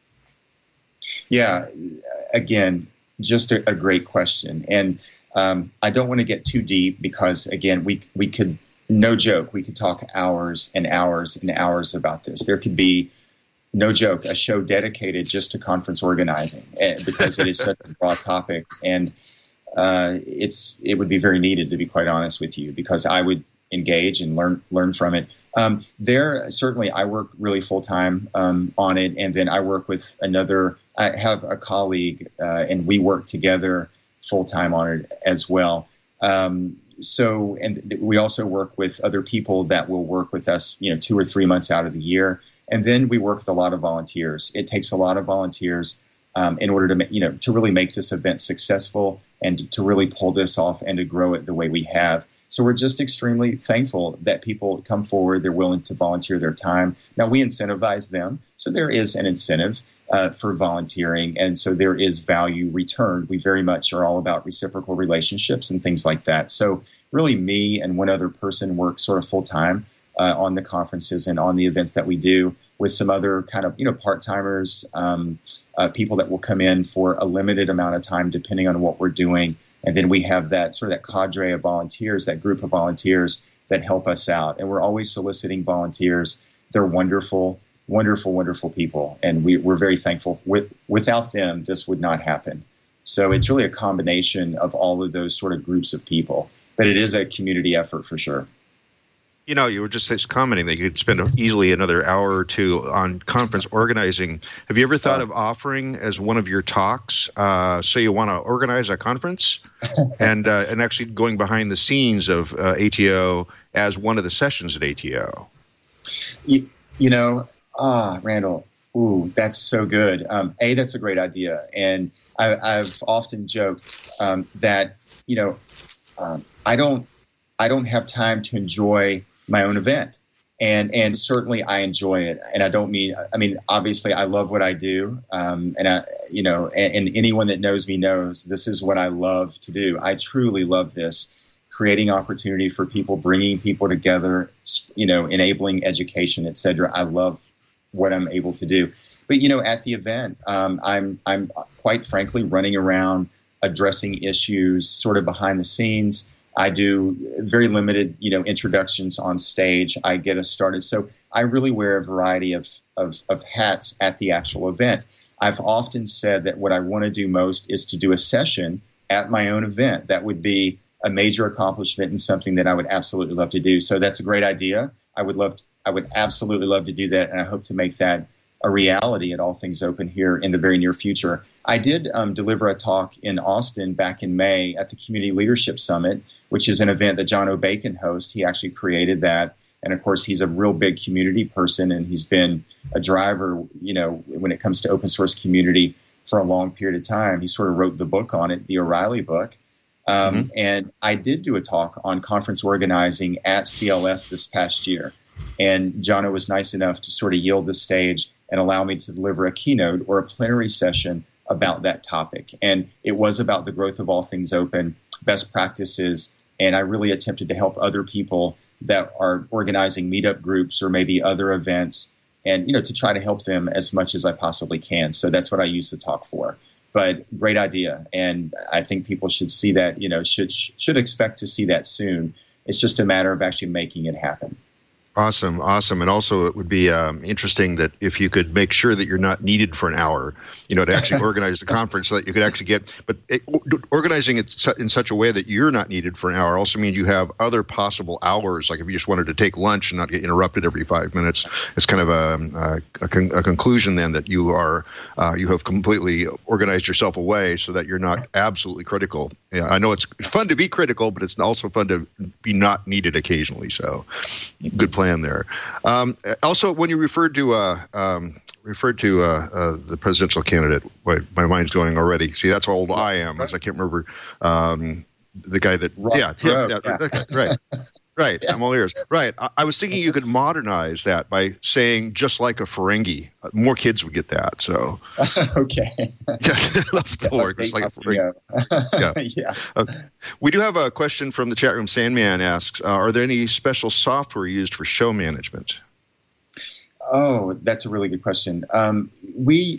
Yeah, again, just a, a great question. And um, I don't want to get too deep because, again, we we could, no joke, we could talk hours and hours and hours about this. There could be, no joke, a show dedicated just to conference organizing because it is such a broad topic. And Uh, it's it would be very needed, to be quite honest with you, because I would engage and learn learn from it. Um, there, certainly, I work really full time um, on it, and then I work with another. I have a colleague, uh, and we work together full time on it as well. Um, so, and th- we also work with other people that will work with us, you know, two or three months out of the year, and then we work with a lot of volunteers. It takes a lot of volunteers um, in order to, ma- you know, to really make this event successful and to really pull this off and to grow it the way we have. So we're just extremely thankful that people come forward. They're willing to volunteer their time. Now, we incentivize them. So there is an incentive uh, for volunteering. And so there is value returned. We very much are all about reciprocal relationships and things like that. So really me and one other person work sort of full time uh, on the conferences and on the events that we do, with some other kind of, you know, part-timers, um, uh, people that will come in for a limited amount of time depending on what we're doing. And then we have that sort of that cadre of volunteers, that group of volunteers that help us out. And we're always soliciting volunteers. They're wonderful, wonderful, wonderful people. And we, we're very thankful. With, without them, this would not happen. So it's really a combination of all of those sort of groups of people. But it is a community effort for sure. You know, you were just commenting that you could spend easily another hour or two on conference organizing. Have you ever thought of offering as one of your talks, uh, say you want to organize a conference, and uh, and actually going behind the scenes of uh, A T O as one of the sessions at A T O? You, you know, ah, Randall, Ooh, that's so good. Um, a, that's a great idea. And I, I've often joked um, that, you know, um, I don't I don't have time to enjoy my own event. And and certainly I enjoy it. And I don't mean, I mean, obviously I love what I do. Um, and, I, you know, and, and anyone that knows me knows this is what I love to do. I truly love this, creating opportunity for people, bringing people together, you know, enabling education, et cetera. I love what I'm able to do. But, you know, at the event, um, I'm I'm quite frankly running around addressing issues sort of behind the scenes. I do very limited, you know, introductions on stage. I get us started. So I really wear a variety of, of, of hats at the actual event. I've often said that what I want to do most is to do a session at my own event. That would be a major accomplishment and something that I would absolutely love to do. So that's a great idea. I would love to, I would absolutely love to do that. And I hope to make that a reality at All Things Open here in the very near future. I did um, deliver a talk in Austin back in May at the Community Leadership Summit, which is an event that John O. Bacon hosts. He actually created that. And of course, he's a real big community person, and he's been a driver, you know, when it comes to open source community for a long period of time. He sort of wrote the book on it, the O'Reilly book. Um, mm-hmm. And I did do a talk on conference organizing at C L S this past year. And Jono was nice enough to sort of yield the stage and allow me to deliver a keynote or a plenary session about that topic. And it was about the growth of All Things Open, best practices, and I really attempted to help other people that are organizing meetup groups or maybe other events, and, you know, to try to help them as much as I possibly can. So that's what I use the talk for. But great idea, and I think people should see that, you know, should should expect to see that soon. It's just a matter of actually making it happen. Awesome, awesome. And also it would be um, interesting that if you could make sure that you're not needed for an hour, you know, to actually organize the conference so that you could actually get, but it, organizing it su- in such a way that you're not needed for an hour also means you have other possible hours. Like if you just wanted to take lunch and not get interrupted every five minutes, it's kind of a, a, con- a conclusion then that you are, uh, you have completely organized yourself away so that you're not absolutely critical. Yeah, I know it's fun to be critical, but it's also fun to be not needed occasionally. So good plan there. Um, also, when you referred to uh, um, referred to uh, uh, the presidential candidate, wait, my mind's going already. See, that's how old I am, as I can't remember um, the guy that. Rock, yeah, him, yeah, yeah, yeah. right, right. Yeah. I'm all ears. Right. I, I was thinking you could modernize that by saying "just like a Ferengi." Uh, more kids would get that. So. Okay. Yeah, that's cool. Work. Just like a Ferengi. Yeah. yeah. yeah. Okay. We do have a question from the chat room. Sandman asks, uh, are there any special software used for show management? Oh, that's a really good question. Um, we,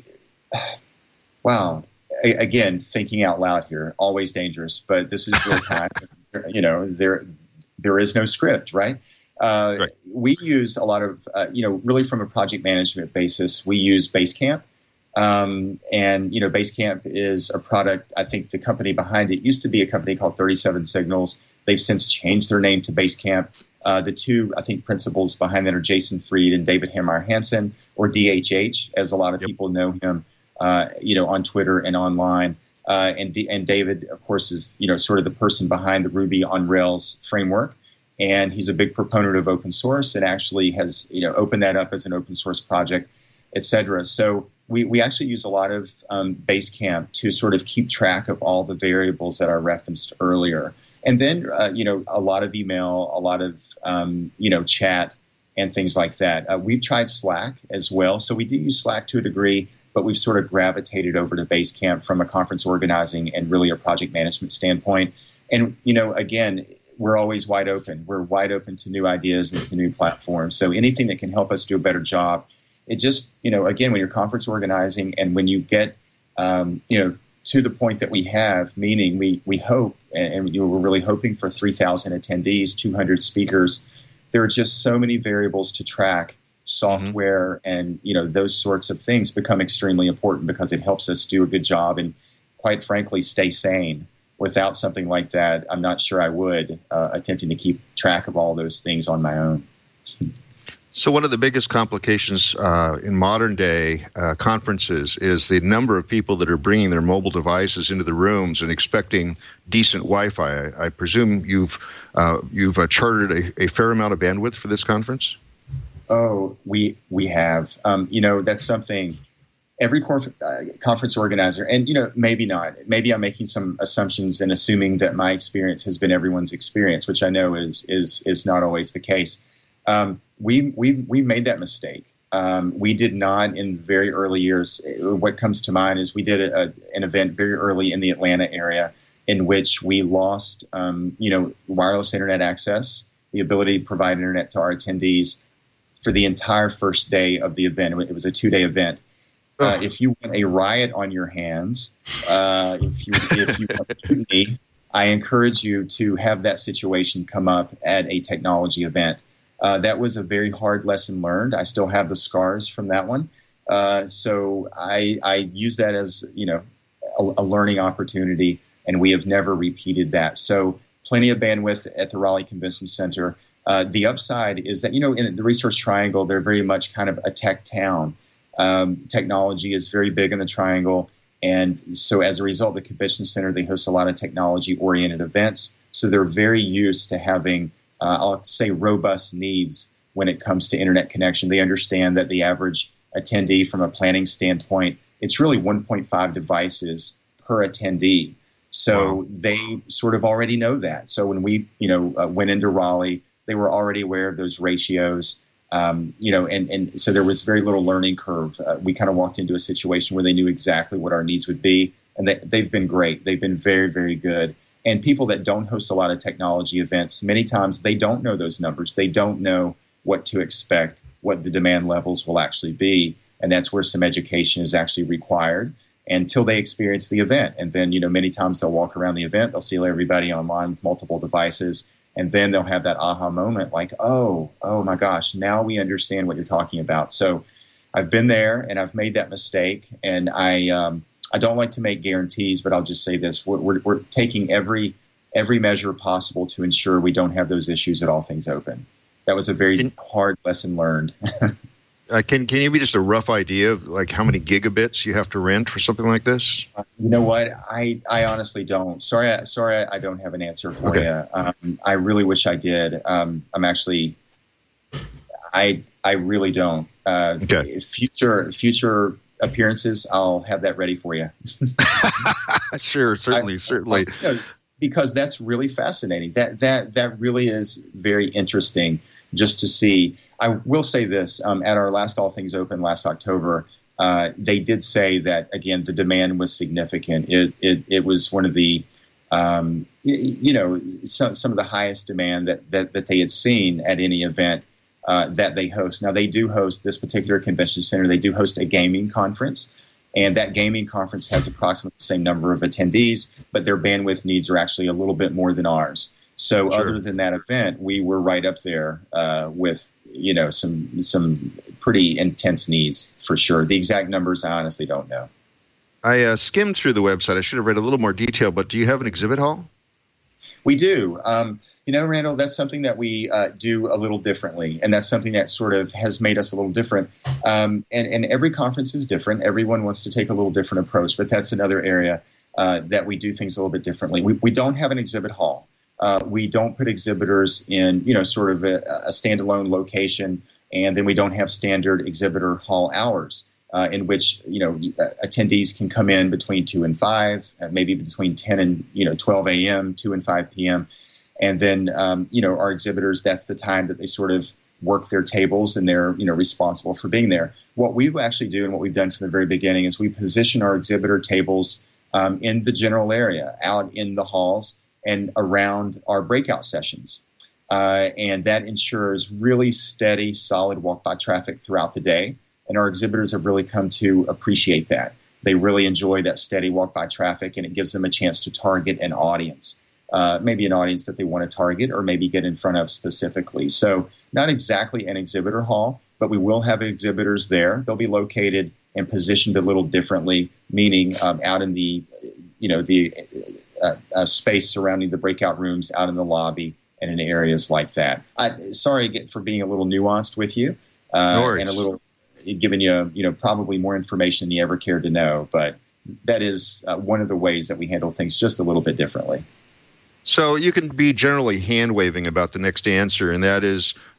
wow, a- again, thinking out loud here, always dangerous, but this is real time. You know, there there is no script, right? Uh, right. We use a lot of, uh, you know, really from a project management basis, we use Basecamp. Um, and, you know, Basecamp is a product, I think the company behind it used to be a company called thirty-seven Signals. They've since changed their name to Basecamp. Uh, the two, I think, principals behind that are Jason Fried and David Hammeyer Hansen, or D H H, as a lot of yep. people know him, uh, you know, on Twitter and online. Uh, and, D- and David, of course, is, you know, sort of the person behind the Ruby on Rails framework. And he's a big proponent of open source and actually has, you know, opened that up as an open source project, et cetera. So we, we actually use a lot of um, Basecamp to sort of keep track of all the variables that I referenced earlier. And then, uh, you know, a lot of email, a lot of, um, you know, chat and things like that. Uh, we've tried Slack as well. So we do use Slack to a degree, but we've sort of gravitated over to Basecamp from a conference organizing and really a project management standpoint. And, you know, again, we're always wide open. We're wide open to new ideas and to new platforms. So anything that can help us do a better job. It just, you know, again, when you're conference organizing and when you get, um, you know, to the point that we have, meaning we we hope, and, and you know, we're really hoping for three thousand attendees, two hundred speakers. There are just so many variables to track. Software mm-hmm. and, you know, those sorts of things become extremely important because it helps us do a good job and, quite frankly, stay sane. Without something like that, I'm not sure I would, uh, attempting to keep track of all those things on my own. So one of the biggest complications uh, in modern day uh, conferences is the number of people that are bringing their mobile devices into the rooms and expecting decent Wi-Fi. I, I presume you've uh, you've uh, chartered a, a fair amount of bandwidth for this conference? Oh, we we have. Um, you know, that's something every conf- uh, conference organizer, and, you know, maybe not. Maybe I'm making some assumptions and assuming that my experience has been everyone's experience, which I know is is is not always the case. Um, we we we made that mistake. Um, we did not in very early years. What comes to mind is we did a, a, an event very early in the Atlanta area in which we lost, um, you know, wireless internet access, the ability to provide internet to our attendees for the entire first day of the event. It was a two-day event. Uh, if you want a riot on your hands, uh, if you if you want mutiny, I encourage you to have that situation come up at a technology event. Uh, that was a very hard lesson learned. I still have the scars from that one. Uh, so I, I use that as, you know, a, a learning opportunity, and we have never repeated that. So plenty of bandwidth at the Raleigh Convention Center. Uh, the upside is that, you know, in the Research Triangle, they're very much kind of a tech town. Um, technology is very big in the Triangle. And so as a result, the Convention Center, they host a lot of technology-oriented events. So they're very used to having Uh, I'll say robust needs when it comes to internet connection. They understand that the average attendee from a planning standpoint, it's really one point five devices per attendee. So wow. They sort of already know that. So when we, you know, uh, went into Raleigh, they were already aware of those ratios, um, you know, and, and so there was very little learning curve. Uh, we kind of walked into a situation where they knew exactly what our needs would be, and they, they've been great. They've been very, very good. And people that don't host a lot of technology events, many times they don't know those numbers. They don't know what to expect, what the demand levels will actually be. And that's where some education is actually required until they experience the event. And then, you know, many times they'll walk around the event, they'll see everybody online with multiple devices, and then they'll have that aha moment like, oh, oh my gosh, now we understand what you're talking about. So I've been there and I've made that mistake, and I um, I don't like to make guarantees, but I'll just say this. We're, we're, we're taking every every measure possible to ensure we don't have those issues at All Things Open. That was a very can, hard lesson learned. uh, can can you give me just a rough idea of like how many gigabits you have to rent for something like this? Uh, you know what? I, I honestly don't. Sorry, I, sorry, I don't have an answer for okay. you. Um, I really wish I did. Um, I'm actually, I I really don't. Uh, okay. Future future. appearances, I'll have that ready for you. Sure, certainly, I, certainly. I, you know, because that's really fascinating. That that that really is very interesting just to see. I will say this, um, at our last All Things Open last October, uh, they did say that, again, the demand was significant. It it, it was one of the, um, you, you know, some, some of the highest demand that, that, that they had seen at any event Uh, that they host. Now, they do host this particular convention center. They do host a gaming conference, and that gaming conference has approximately the same number of attendees, but their bandwidth needs are actually a little bit more than ours. So sure. Other than that event, we were right up there uh, with, you know, some some pretty intense needs for sure. The exact numbers, I honestly don't know. I uh, skimmed through the website. I should have read a little more detail, but do you have an exhibit hall? We do. Um, you know, Randall, that's something that we uh, do a little differently, and that's something that sort of has made us a little different. Um, and, and every conference is different. Everyone wants to take a little different approach, but that's another area uh, that we do things a little bit differently. We, we don't have an exhibit hall. Uh, we don't put exhibitors in, you know, sort of a, a standalone location, and then we don't have standard exhibitor hall hours. Uh, in which, you know, attendees can come in between two and five, uh, maybe between ten and, you know, twelve a.m., two and five p.m. And then, um, you know, our exhibitors, that's the time that they sort of work their tables and they're, you know, responsible for being there. What we actually do and what we've done from the very beginning is we position our exhibitor tables um, in the general area, out in the halls and around our breakout sessions. Uh, and that ensures really steady, solid walk-by traffic throughout the day. And our exhibitors have really come to appreciate that. They really enjoy that steady walk-by traffic, and it gives them a chance to target an audience, uh, maybe an audience that they want to target or maybe get in front of specifically. So not exactly an exhibitor hall, but we will have exhibitors there. They'll be located and positioned a little differently, meaning um, out in the, you know, the uh, uh, space surrounding the breakout rooms, out in the lobby, and in areas like that. I, sorry for being a little nuanced with you uh, no and a little giving you, you know, probably more information than you ever cared to know. But that is uh, one of the ways that we handle things just a little bit differently. So you can be generally hand-waving about the next answer, and that is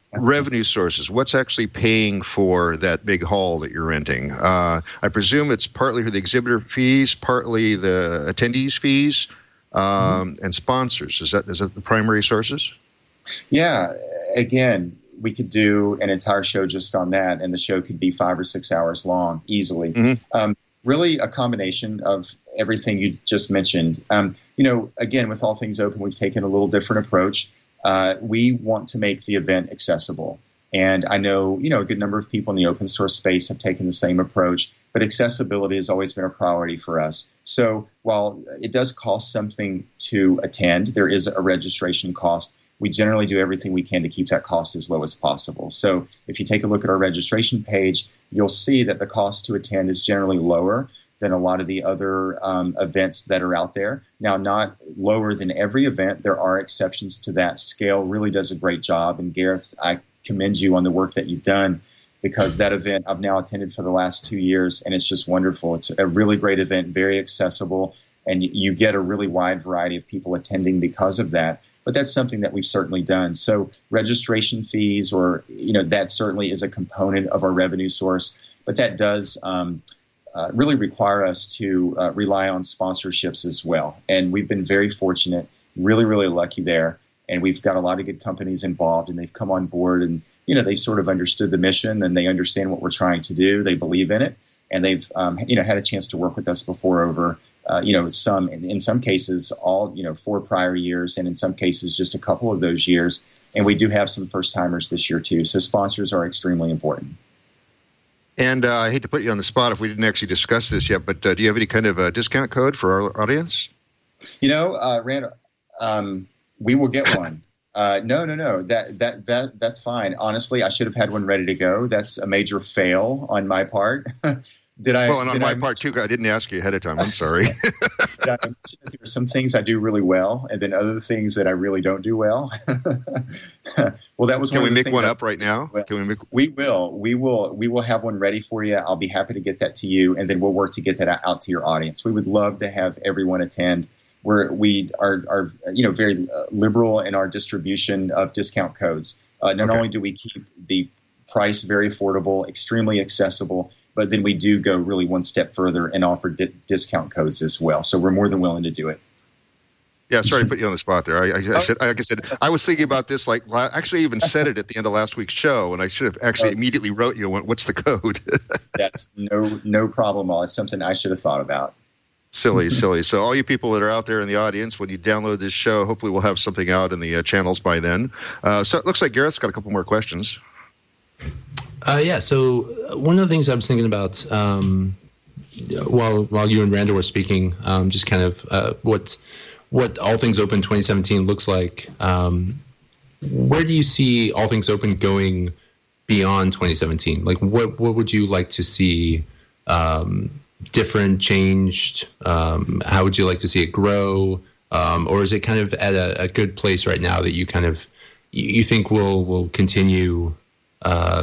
revenue sources. What's actually paying for that big hall that you're renting? Uh, I presume it's partly for the exhibitor fees, partly the attendees fees, um, mm-hmm. and sponsors. Is that is that the primary sources? Yeah. Again, we could do an entire show just on that, and the show could be five or six hours long easily. Mm-hmm. Um, really a combination of everything you just mentioned. Um, you know, again, with All Things Open, we've taken a little different approach. Uh, we want to make the event accessible. And I know, you know, a good number of people in the open source space have taken the same approach, but accessibility has always been a priority for us. So while it does cost something to attend, there is a registration cost. We generally do everything we can to keep that cost as low as possible. So if you take a look at our registration page, you'll see that the cost to attend is generally lower than a lot of the other um, events that are out there. Now, not lower than every event. There are exceptions to that. Scale really does a great job. And Gareth, I commend you on the work that you've done, because that event I've now attended for the last two years, and it's just wonderful. It's a really great event, very accessible, and you get a really wide variety of people attending because of that. But that's something that we've certainly done. So registration fees, or, you know, that certainly is a component of our revenue source. But that does um, uh, really require us to uh, rely on sponsorships as well. And we've been very fortunate, really, really lucky there. And we've got a lot of good companies involved, and they've come on board, and, you know, they sort of understood the mission, and they understand what we're trying to do. They believe in it, and they've, um, you know, had a chance to work with us before over, uh, you know, some, in, in some cases, all, you know, four prior years, and in some cases, just a couple of those years. And we do have some first timers this year too. So sponsors are extremely important. And uh, I hate to put you on the spot if we didn't actually discuss this yet, but uh, do you have any kind of a discount code for our audience? You know, uh, Randall, um, we will get one. Uh, no, no, no. That that that that's fine. Honestly, I should have had one ready to go. That's a major fail on my part. Did I? Well, and on my I part too. I didn't ask you ahead of time. I'm sorry. There are some things I do really well, and then other things that I really don't do well. Well, that was. Can one we of the make one I, up right now? Well, Can we make? We will. We will. We will have one ready for you. I'll be happy to get that to you, and then we'll work to get that out to your audience. We would love to have everyone attend. We're, we are, are, you know, very liberal in our distribution of discount codes. Uh, not Okay. only do we keep the price very affordable, extremely accessible, but then we do go really one step further and offer di- discount codes as well. So we're more than willing to do it. Yeah, sorry to put you on the spot there. I, I, I said, like I said, I was thinking about this. Like, actually, I even said it at the end of last week's show, and I should have actually immediately wrote you, "What's the code?" That's no no problem. All it's something I should have thought about. Silly, silly. So all you people that are out there in the audience, when you download this show, hopefully we'll have something out in the uh, channels by then. Uh, so it looks like Gareth's got a couple more questions. Uh, yeah. So one of the things I was thinking about um, while while you and Randall were speaking, um, just kind of uh, what what All Things Open twenty seventeen looks like. Um, where do you see All Things Open going beyond twenty seventeen? Like, what what would you like to see um, different, changed? Um, how would you like to see it grow? Um, or is it kind of at a, a good place right now that you kind of you, you think will will continue uh,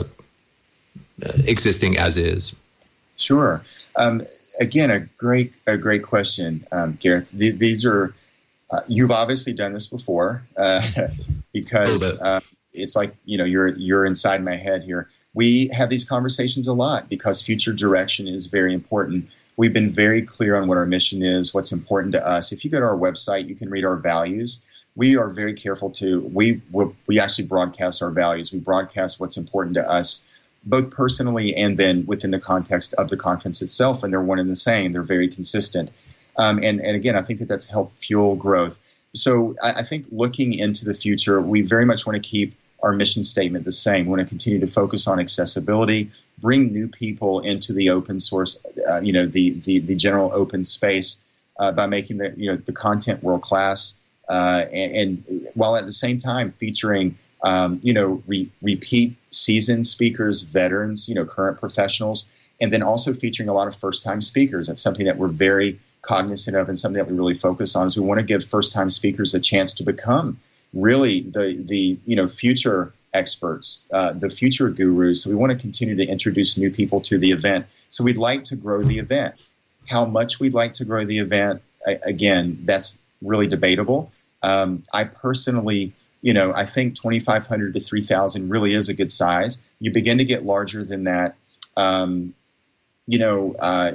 existing as is? Sure. Um, again, a great a great question, um, Gareth. Th- these are uh, you've obviously done this before uh, because uh, it's like, you know, you're you're inside my head here. We have these conversations a lot because future direction is very important. We've been very clear on what our mission is, what's important to us. If you go to our website, you can read our values. We are very careful to, we we actually broadcast our values. We broadcast what's important to us, both personally and then within the context of the conference itself, and they're one and the same. They're very consistent. Um, and, and again, I think that that's helped fuel growth. So I, I think looking into the future, we very much want to keep our mission statement the same. We want to continue to focus on accessibility, bring new people into the open source, uh, you know, the, the the general open space uh, by making the you know the content world class, uh, and, and while at the same time featuring um, you know re- repeat seasoned speakers, veterans, you know, current professionals, and then also featuring a lot of first time speakers. That's something that we're very cognizant of, and something that we really focus on. Is we want to give first time speakers a chance to become really the the you know future experts, uh, the future gurus. So we want to continue to introduce new people to the event. So we'd like to grow the event. How much we'd like to grow the event, I, again, that's really debatable. Um, I personally, you know, I think twenty-five hundred to three thousand really is a good size. You begin to get larger than that. Um, you know, uh,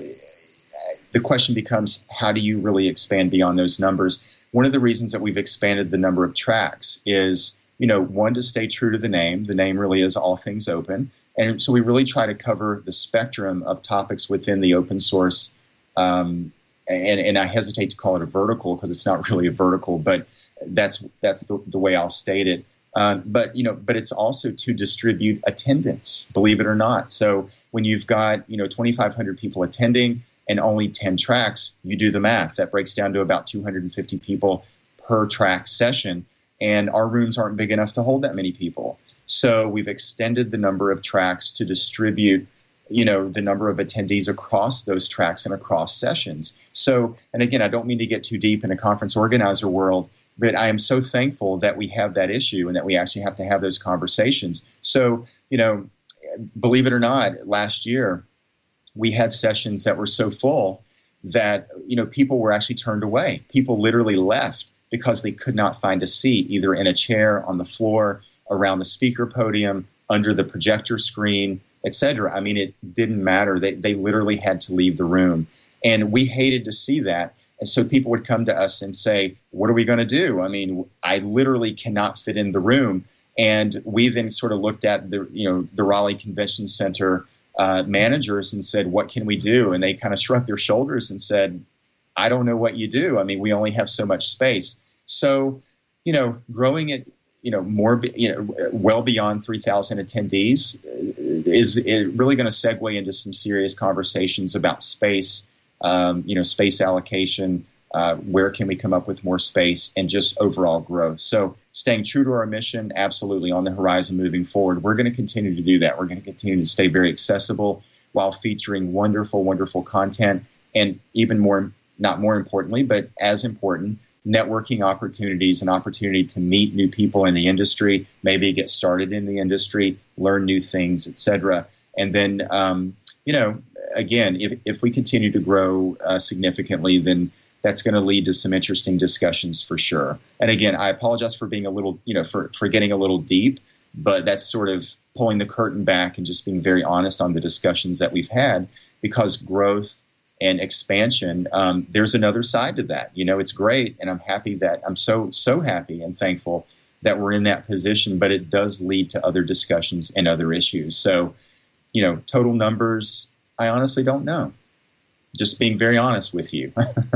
the question becomes, how do you really expand beyond those numbers? One of the reasons that we've expanded the number of tracks is, you know, one, to stay true to the name. The name really is All Things Open. And so we really try to cover the spectrum of topics within the open source. Um, and, and I hesitate to call it a vertical because it's not really a vertical, but that's that's the, the way I'll state it. Um, but, you know, but it's also to distribute attendance, believe it or not. So when you've got, you know, twenty-five hundred people attending and only ten tracks, you do the math. That breaks down to about two hundred fifty people per track session. And our rooms aren't big enough to hold that many people. So we've extended the number of tracks to distribute, you know, the number of attendees across those tracks and across sessions. So, and again, I don't mean to get too deep in a conference organizer world, but I am so thankful that we have that issue and that we actually have to have those conversations. So, you know, believe it or not, last year we had sessions that were so full that, you know, people were actually turned away. People literally left because they could not find a seat, either in a chair, on the floor, around the speaker podium, under the projector screen, et cetera. I mean, it didn't matter. They they literally had to leave the room. And we hated to see that. And so people would come to us and say, what are we going to do? I mean, I literally cannot fit in the room. And we then sort of looked at the, you know, the Raleigh Convention Center uh, managers and said, what can we do? And they kind of shrugged their shoulders and said, I don't know what you do. I mean, we only have so much space. So, you know, growing it, you know, more, you know, well beyond three thousand attendees is, is really going to segue into some serious conversations about space, um, you know, space allocation, uh, where can we come up with more space, and just overall growth. So staying true to our mission, absolutely on the horizon moving forward. We're going to continue to do that. We're going to continue to stay very accessible while featuring wonderful, wonderful content, and even more, not more importantly, but as important, networking opportunities, an opportunity to meet new people in the industry, maybe get started in the industry, learn new things, et cetera. And then, um, you know, again, if, if we continue to grow uh, significantly, then that's going to lead to some interesting discussions for sure. And again, I apologize for being a little, you know, for, for getting a little deep, but that's sort of pulling the curtain back and just being very honest on the discussions that we've had, because growth and expansion, um, there's another side to that. You know, it's great, and I'm happy that I'm so, so happy and thankful that we're in that position, but it does lead to other discussions and other issues. So, you know, total numbers, I honestly don't know. Just being very honest with you.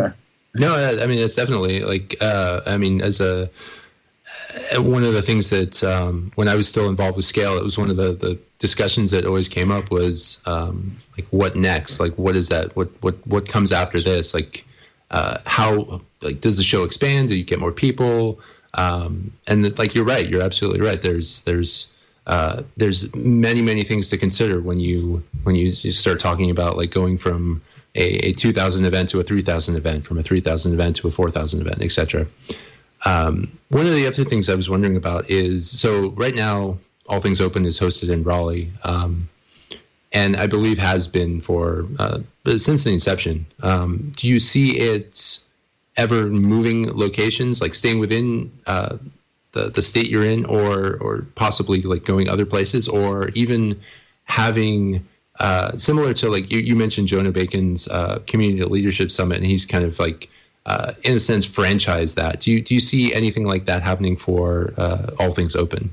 No, I mean, it's definitely like, uh, I mean, as a, one of the things that um, when I was still involved with Scale, it was one of the, the discussions that always came up was um, like, what next? Like, what is that? What what what comes after this? Like, uh, how like does the show expand? Do you get more people? Um, and like, you're right. You're absolutely right. There's there's uh, there's many many things to consider when you when you, you start talking about like going from a, a two thousand event to a three thousand event, from a three thousand event to a four thousand event, et cetera. Um, one of the other things I was wondering about is, so right now, All Things Open is hosted in Raleigh, um, and I believe has been for uh, since the inception. Um, do you see it ever moving locations, like staying within uh, the the state you're in, or or possibly like going other places, or even having uh, similar to like you, you mentioned Jonah Bacon's uh, Community Leadership Summit, and he's kind of like Uh, in a sense, franchise that. Do you do you see anything like that happening for uh, All Things Open?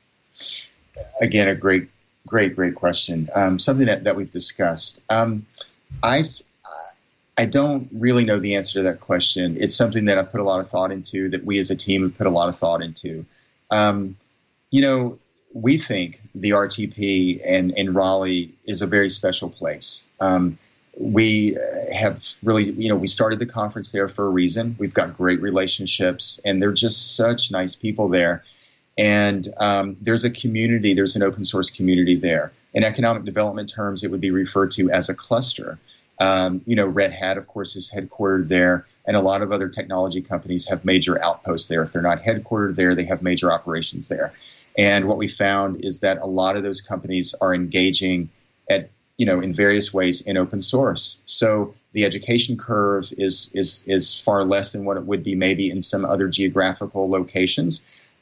Again, a great, great, great question. Um, something that, that we've discussed. Um, I I don't really know the answer to that question. It's something that I've put a lot of thought into, that we as a team have put a lot of thought into. Um, you know, we think the R T P and, and Raleigh is a very special place. Um, We have really, you know, we started the conference there for a reason. We've got great relationships, and they're just such nice people there. And um, there's a community, there's an open source community there. In economic development terms, it would be referred to as a cluster. Um, you know, Red Hat, of course, is headquartered there, and a lot of other technology companies have major outposts there. If they're not headquartered there, they have major operations there. And what we found is that a lot of those companies are engaging at you know, in various ways in open source. So the education curve is is is far less than what it would be maybe in some other geographical locations.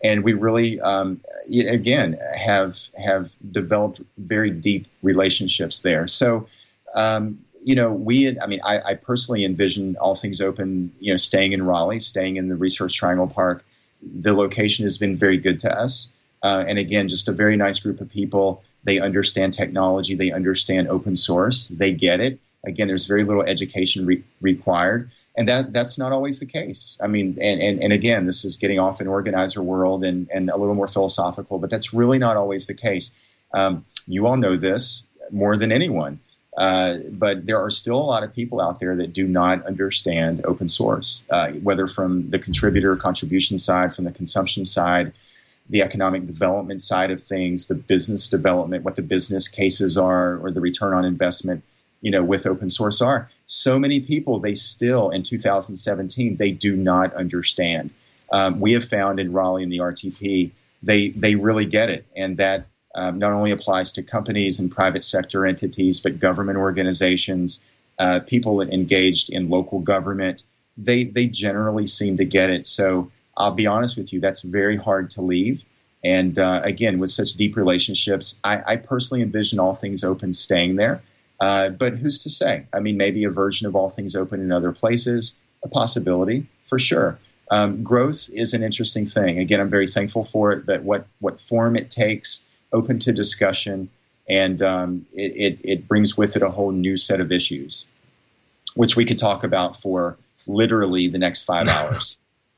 And we really, um, again, have have developed very deep relationships there. So, um, you know, we, I mean, I, I personally envision All Things Open, you know, staying in Raleigh, staying in the Research Triangle Park. The location has been very good to us. Uh, and again, just a very nice group of people. They understand technology. They understand open source. They get it. Again, there's very little education re- required. And that that's not always the case. I mean, and, and, and again, this is getting off in organizer world and, and a little more philosophical, but that's really not always the case. Um, you all know this more than anyone. Uh, but there are still a lot of people out there that do not understand open source, uh, whether from the contributor contribution side, from the consumption side, the economic development side of things, the business development, what the business cases are, or the return on investment, you know, with open source are. So many people, they still, in two thousand seventeen, they do not understand. Um, we have found in Raleigh and the R T P, they they really get it, and that Um, not only applies to companies and private sector entities, but government organizations, uh, people engaged in local government. They they generally seem to get it. So I'll be honest with you, that's very hard to leave. And uh, again, with such deep relationships, I, I personally envision All Things Open staying there. Uh, but who's to say? I mean, maybe a version of All Things Open in other places, a possibility for sure. Um, growth is an interesting thing. Again, I'm very thankful for it, but what, what form it takes, open to discussion, and um, it, it, it brings with it a whole new set of issues, which we could talk about for literally the next five hours.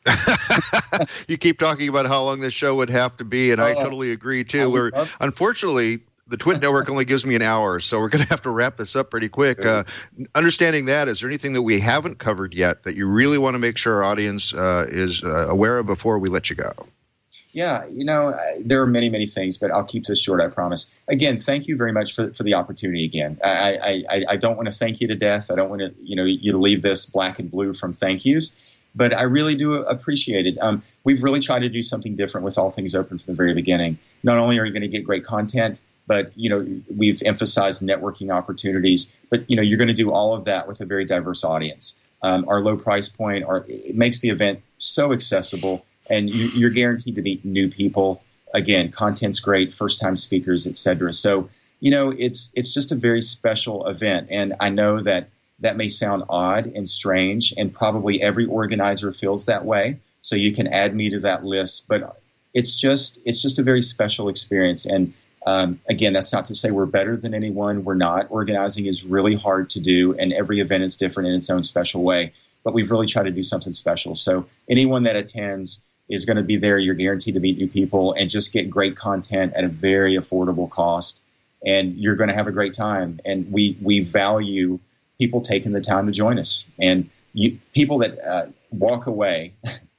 You keep talking about how long this show would have to be, and uh, I totally agree, too. We're unfortunately, the Twit Network only gives me an hour, so we're going to have to wrap this up pretty quick. Uh, understanding that, is there anything that we haven't covered yet that you really want to make sure our audience uh, is uh, aware of before we let you go? Yeah, you know, there are many, many things, but I'll keep this short, I promise. Again, thank you very much for, for the opportunity again. I, I, I don't want to thank you to death. I don't want to, you know, you to leave this black and blue from thank yous, but I really do appreciate it. Um, we've really tried to do something different with All Things Open from the very beginning. Not only are you going to get great content, but, you know, we've emphasized networking opportunities, but, you know, you're going to do all of that with a very diverse audience. Um, our low price point, our, it makes the event so accessible. And you, you're guaranteed to meet new people. Again, content's great, first-time speakers, et cetera. So, you know, it's it's just a very special event. And I know that that may sound odd and strange, and probably every organizer feels that way. So you can add me to that list. But it's just it's just a very special experience. And um, again, that's not to say we're better than anyone. We're not. Organizing is really hard to do, and every event is different in its own special way. But we've really tried to do something special. So anyone that attends is going to be there. You're guaranteed to meet new people and just get great content at a very affordable cost. And you're going to have a great time. And we we value people taking the time to join us. And you, people that uh, walk away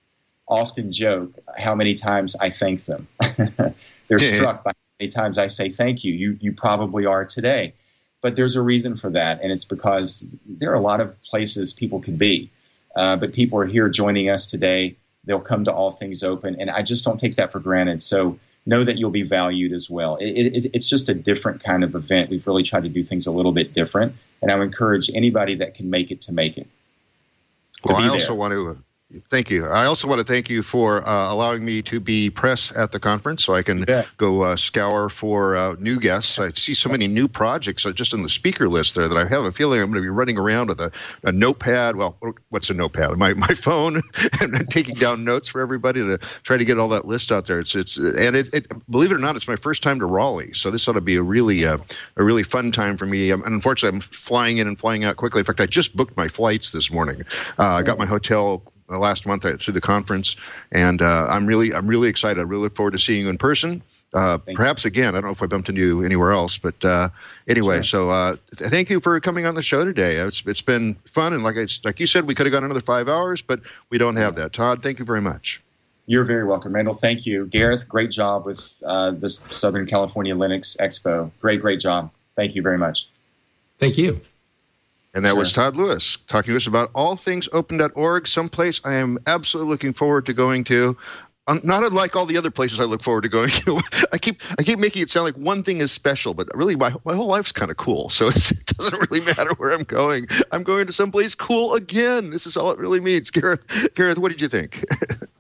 often joke how many times I thank them. They're struck by how many times I say thank you. You you probably are today. But there's a reason for that. And it's because there are a lot of places people could be. Uh, but people are here joining us today. They'll come to All Things Open, and I just don't take that for granted. So know that you'll be valued as well. It, it, it's just a different kind of event. We've really tried to do things a little bit different, and I would encourage anybody that can make it to make it. Well, I also want to thank you. I also want to thank you for uh, allowing me to be press at the conference, so I can yeah. go uh, scour for uh, new guests. I see so many new projects uh, just in the speaker list there that I have a feeling I'm going to be running around with a, a notepad. Well, what's a notepad? My my phone, and taking down notes for everybody to try to get all that list out there. It's it's and it, it believe it or not, it's my first time to Raleigh, so this ought to be a really uh, a really fun time for me. Um, and unfortunately, I'm flying in and flying out quickly. In fact, I just booked my flights this morning. Uh, I got my hotel Uh, last month through the conference, and uh, I'm really, I'm really excited. I really look forward to seeing you in person. Uh, perhaps again, I don't know if I bumped into you anywhere else, but uh, anyway. Sure. So uh, th- thank you for coming on the show today. It's it's been fun, and like I, like you said, we could have gone another five hours, but we don't have that. Todd, thank you very much. You're very welcome, Randall. Thank you, Gareth. Great job with uh, this Southern California Linux Expo. Great, great job. Thank you very much. Thank you. And that Sure. was Todd Lewis talking to us about all things open dot org, someplace I am absolutely looking forward to going to. Um, not unlike all the other places I look forward to going to. I keep I keep making it sound like one thing is special, but really my my whole life's kind of cool. So it's, it doesn't really matter where I'm going. I'm going to someplace cool again. This is all it really means. Gareth, Gareth, what did you think?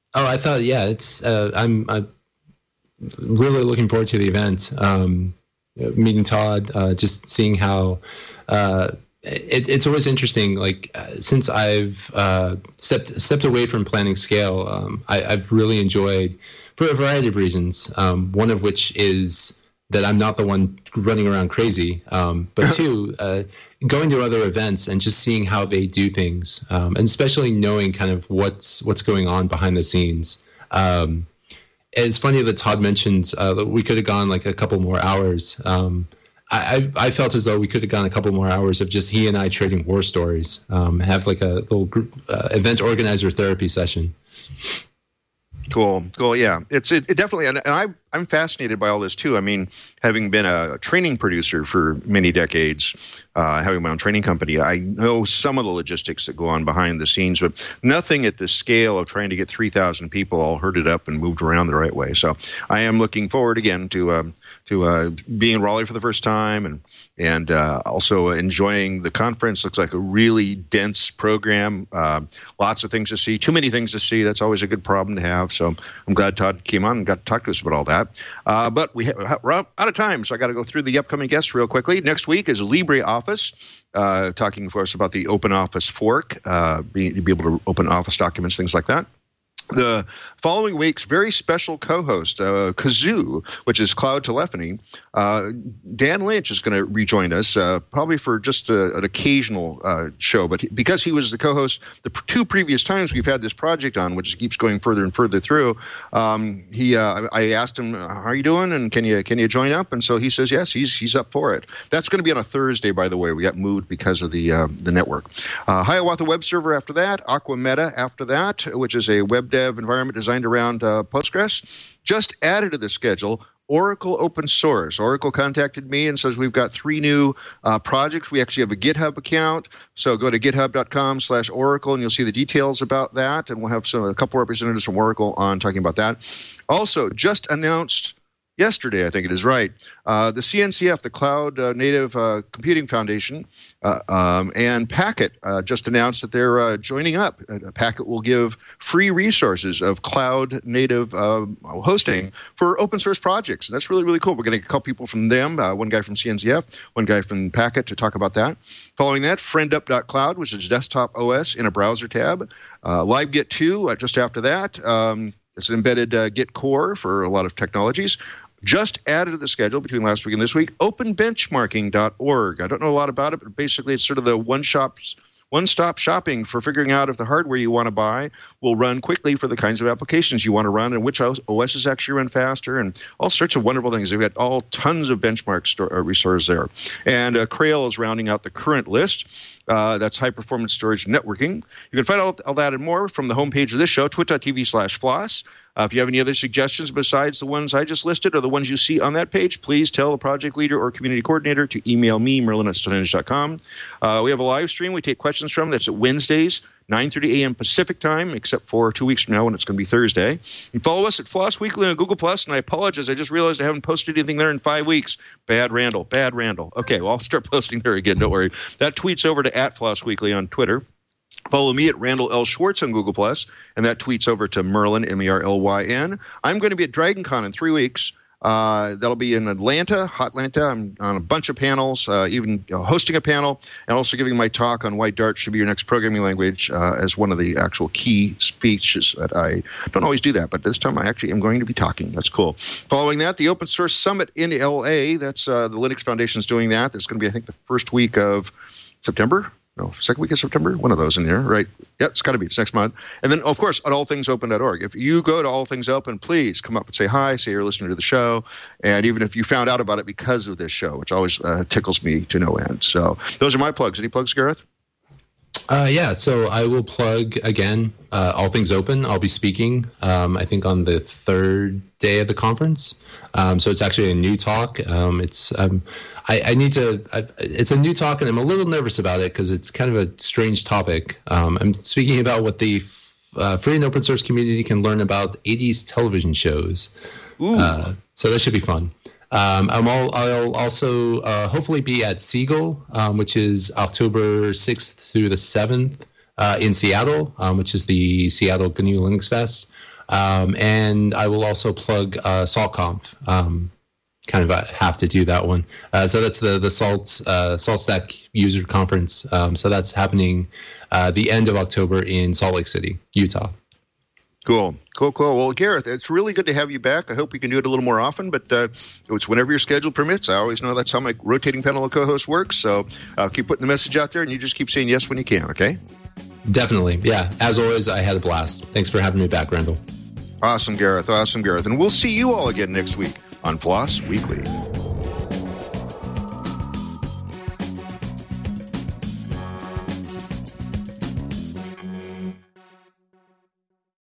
Oh, I thought, yeah, it's. Uh, I'm, I'm really looking forward to the event. Um, meeting Todd, uh, just seeing how. Uh, it, it's always interesting. Like uh, since I've uh, stepped stepped away from planning scale, um, I, I've really enjoyed, for a variety of reasons. Um, one of which is that I'm not the one running around crazy. Um, but two, uh, going to other events and just seeing how they do things, um, and especially knowing kind of what's what's going on behind the scenes. Um, it's funny that Todd mentioned uh, that we could have gone like a couple more hours. Um, I, I felt as though we could have gone a couple more hours of just he and I trading war stories, um, have like a little group uh, event organizer therapy session. Cool, cool, yeah. It's it, it definitely, and, and I I'm fascinated by all this too. I mean, having been a training producer for many decades, uh, having my own training company, I know some of the logistics that go on behind the scenes, but nothing at the scale of trying to get three thousand people all herded up and moved around the right way. So I am looking forward again to um, to uh, being in Raleigh for the first time, and and uh, also enjoying the conference. Looks like a really dense program, uh, lots of things to see, too many things to see. That's always a good problem to have. So I'm glad Todd came on and got to talk to us about all that. Uh, but we ha- we're out of time, so I got to go through the upcoming guests real quickly. Next week is LibreOffice, uh, talking for us about the Open Office fork, uh, be, be able to open Office documents, things like that. The following week's very special co-host, uh, Kazoo, which is cloud telephony, uh, Dan Lynch is going to rejoin us, uh, probably for just a, an occasional uh, show. But he, because he was the co-host the two previous times we've had this project on, which keeps going further and further through, um, he uh, I asked him, "How are you doing? And can you can you join up?" And so he says yes, he's he's up for it. That's going to be on a Thursday, by the way. We got moved because of the uh, the network. Uh, Hiawatha Web Server after that, Aqua Meta after that, which is a web dev environment designed around uh, Postgres. Just added to the schedule, Oracle Open Source. Oracle contacted me and says we've got three new uh, projects. We actually have a GitHub account, so go to github.com slash Oracle and you'll see the details about that, and we'll have some a couple representatives from Oracle on talking about that. Also, just announced yesterday, I think it is right, uh, the C N C F, the Cloud uh, Native uh, Computing Foundation, uh, um, and Packet uh, just announced that they're uh, joining up. Uh, Packet will give free resources of cloud native uh, hosting for open source projects. And that's really, really cool. We're getting a couple people from them, uh, one guy from C N C F, one guy from Packet to talk about that. Following that, friendup dot cloud, which is desktop O S in a browser tab. Uh, LiveGit two, uh, just after that. Um, it's an embedded uh, Git core for a lot of technologies. Just added to the schedule between last week and this week, open benchmarking dot org. I don't know a lot about it, but basically it's sort of the one shops, one-stop shopping for figuring out if the hardware you want to buy will run quickly for the kinds of applications you want to run and which O Ss actually run faster and all sorts of wonderful things. They've got all tons of benchmark store, uh, resources there. And uh, Crail is rounding out the current list. Uh, that's high-performance storage networking. You can find all, all that and more from the homepage of this show, twit.tv slash floss. Uh, if you have any other suggestions besides the ones I just listed or the ones you see on that page, please tell the project leader or community coordinator to email me, merlin at stonehenge dot com. Uh, we have a live stream we take questions from. That's at Wednesdays, nine thirty a.m. Pacific time, except for two weeks from now when it's going to be Thursday. And follow us at Floss Weekly on Google Plus. And I apologize, I just realized I haven't posted anything there in five weeks. Bad Randall, bad Randall. Okay, well, I'll start posting there again. Don't worry. That tweets over to at Floss Weekly on Twitter. Follow me at Randall L. Schwartz on Google Plus, and that tweets over to Merlin, M E R L Y N. I'm going to be at DragonCon in three weeks. Uh, that'll be in Atlanta, Hotlanta. I'm on a bunch of panels, uh, even uh, hosting a panel, and also giving my talk on why Dart should be your next programming language uh, as one of the actual key speeches that I don't always do that, but this time I actually am going to be talking. That's cool. Following that, the Open Source Summit in L A. That's uh, the Linux Foundation is doing that. That's going to be, I think, the first week of September. No, second week of September, one of those in there, right? Yeah, it's got to be. It's next month. And then, of course, at all things open dot org. If you go to All Things Open, please come up and say hi, say you're listening to the show. And even if you found out about it because of this show, which always uh, tickles me to no end. So those are my plugs. Any plugs, Gareth? Uh, yeah, so I will plug again, uh, All Things Open. I'll be speaking, um, I think, on the third day of the conference. Um, so it's actually a new talk. Um, it's um, I, I need to. I, it's a new talk, and I'm a little nervous about it because it's kind of a strange topic. Um, I'm speaking about what the uh, free and open source community can learn about eighties television shows. Uh, so that should be fun. Um, I'm all, I'll also uh, hopefully be at Siegel, um, which is October sixth through the seventh uh, in Seattle, um, which is the Seattle G N U Linux Fest. Um, and I will also plug uh, SaltConf. Um, kind of have to do that one. Uh, so that's the the Salt uh, SaltStack user conference. Um, so that's happening uh, the end of October in Salt Lake City, Utah. Cool, cool, cool. Well, Gareth, it's really good to have you back. I hope we can do it a little more often, but uh, it's whenever your schedule permits. I always know that's how my rotating panel of co-hosts works. So I'll keep putting the message out there, and you just keep saying yes when you can, okay? Definitely. Yeah. As always, I had a blast. Thanks for having me back, Randall. Awesome, Gareth. Awesome, Gareth. And we'll see you all again next week on Floss Weekly.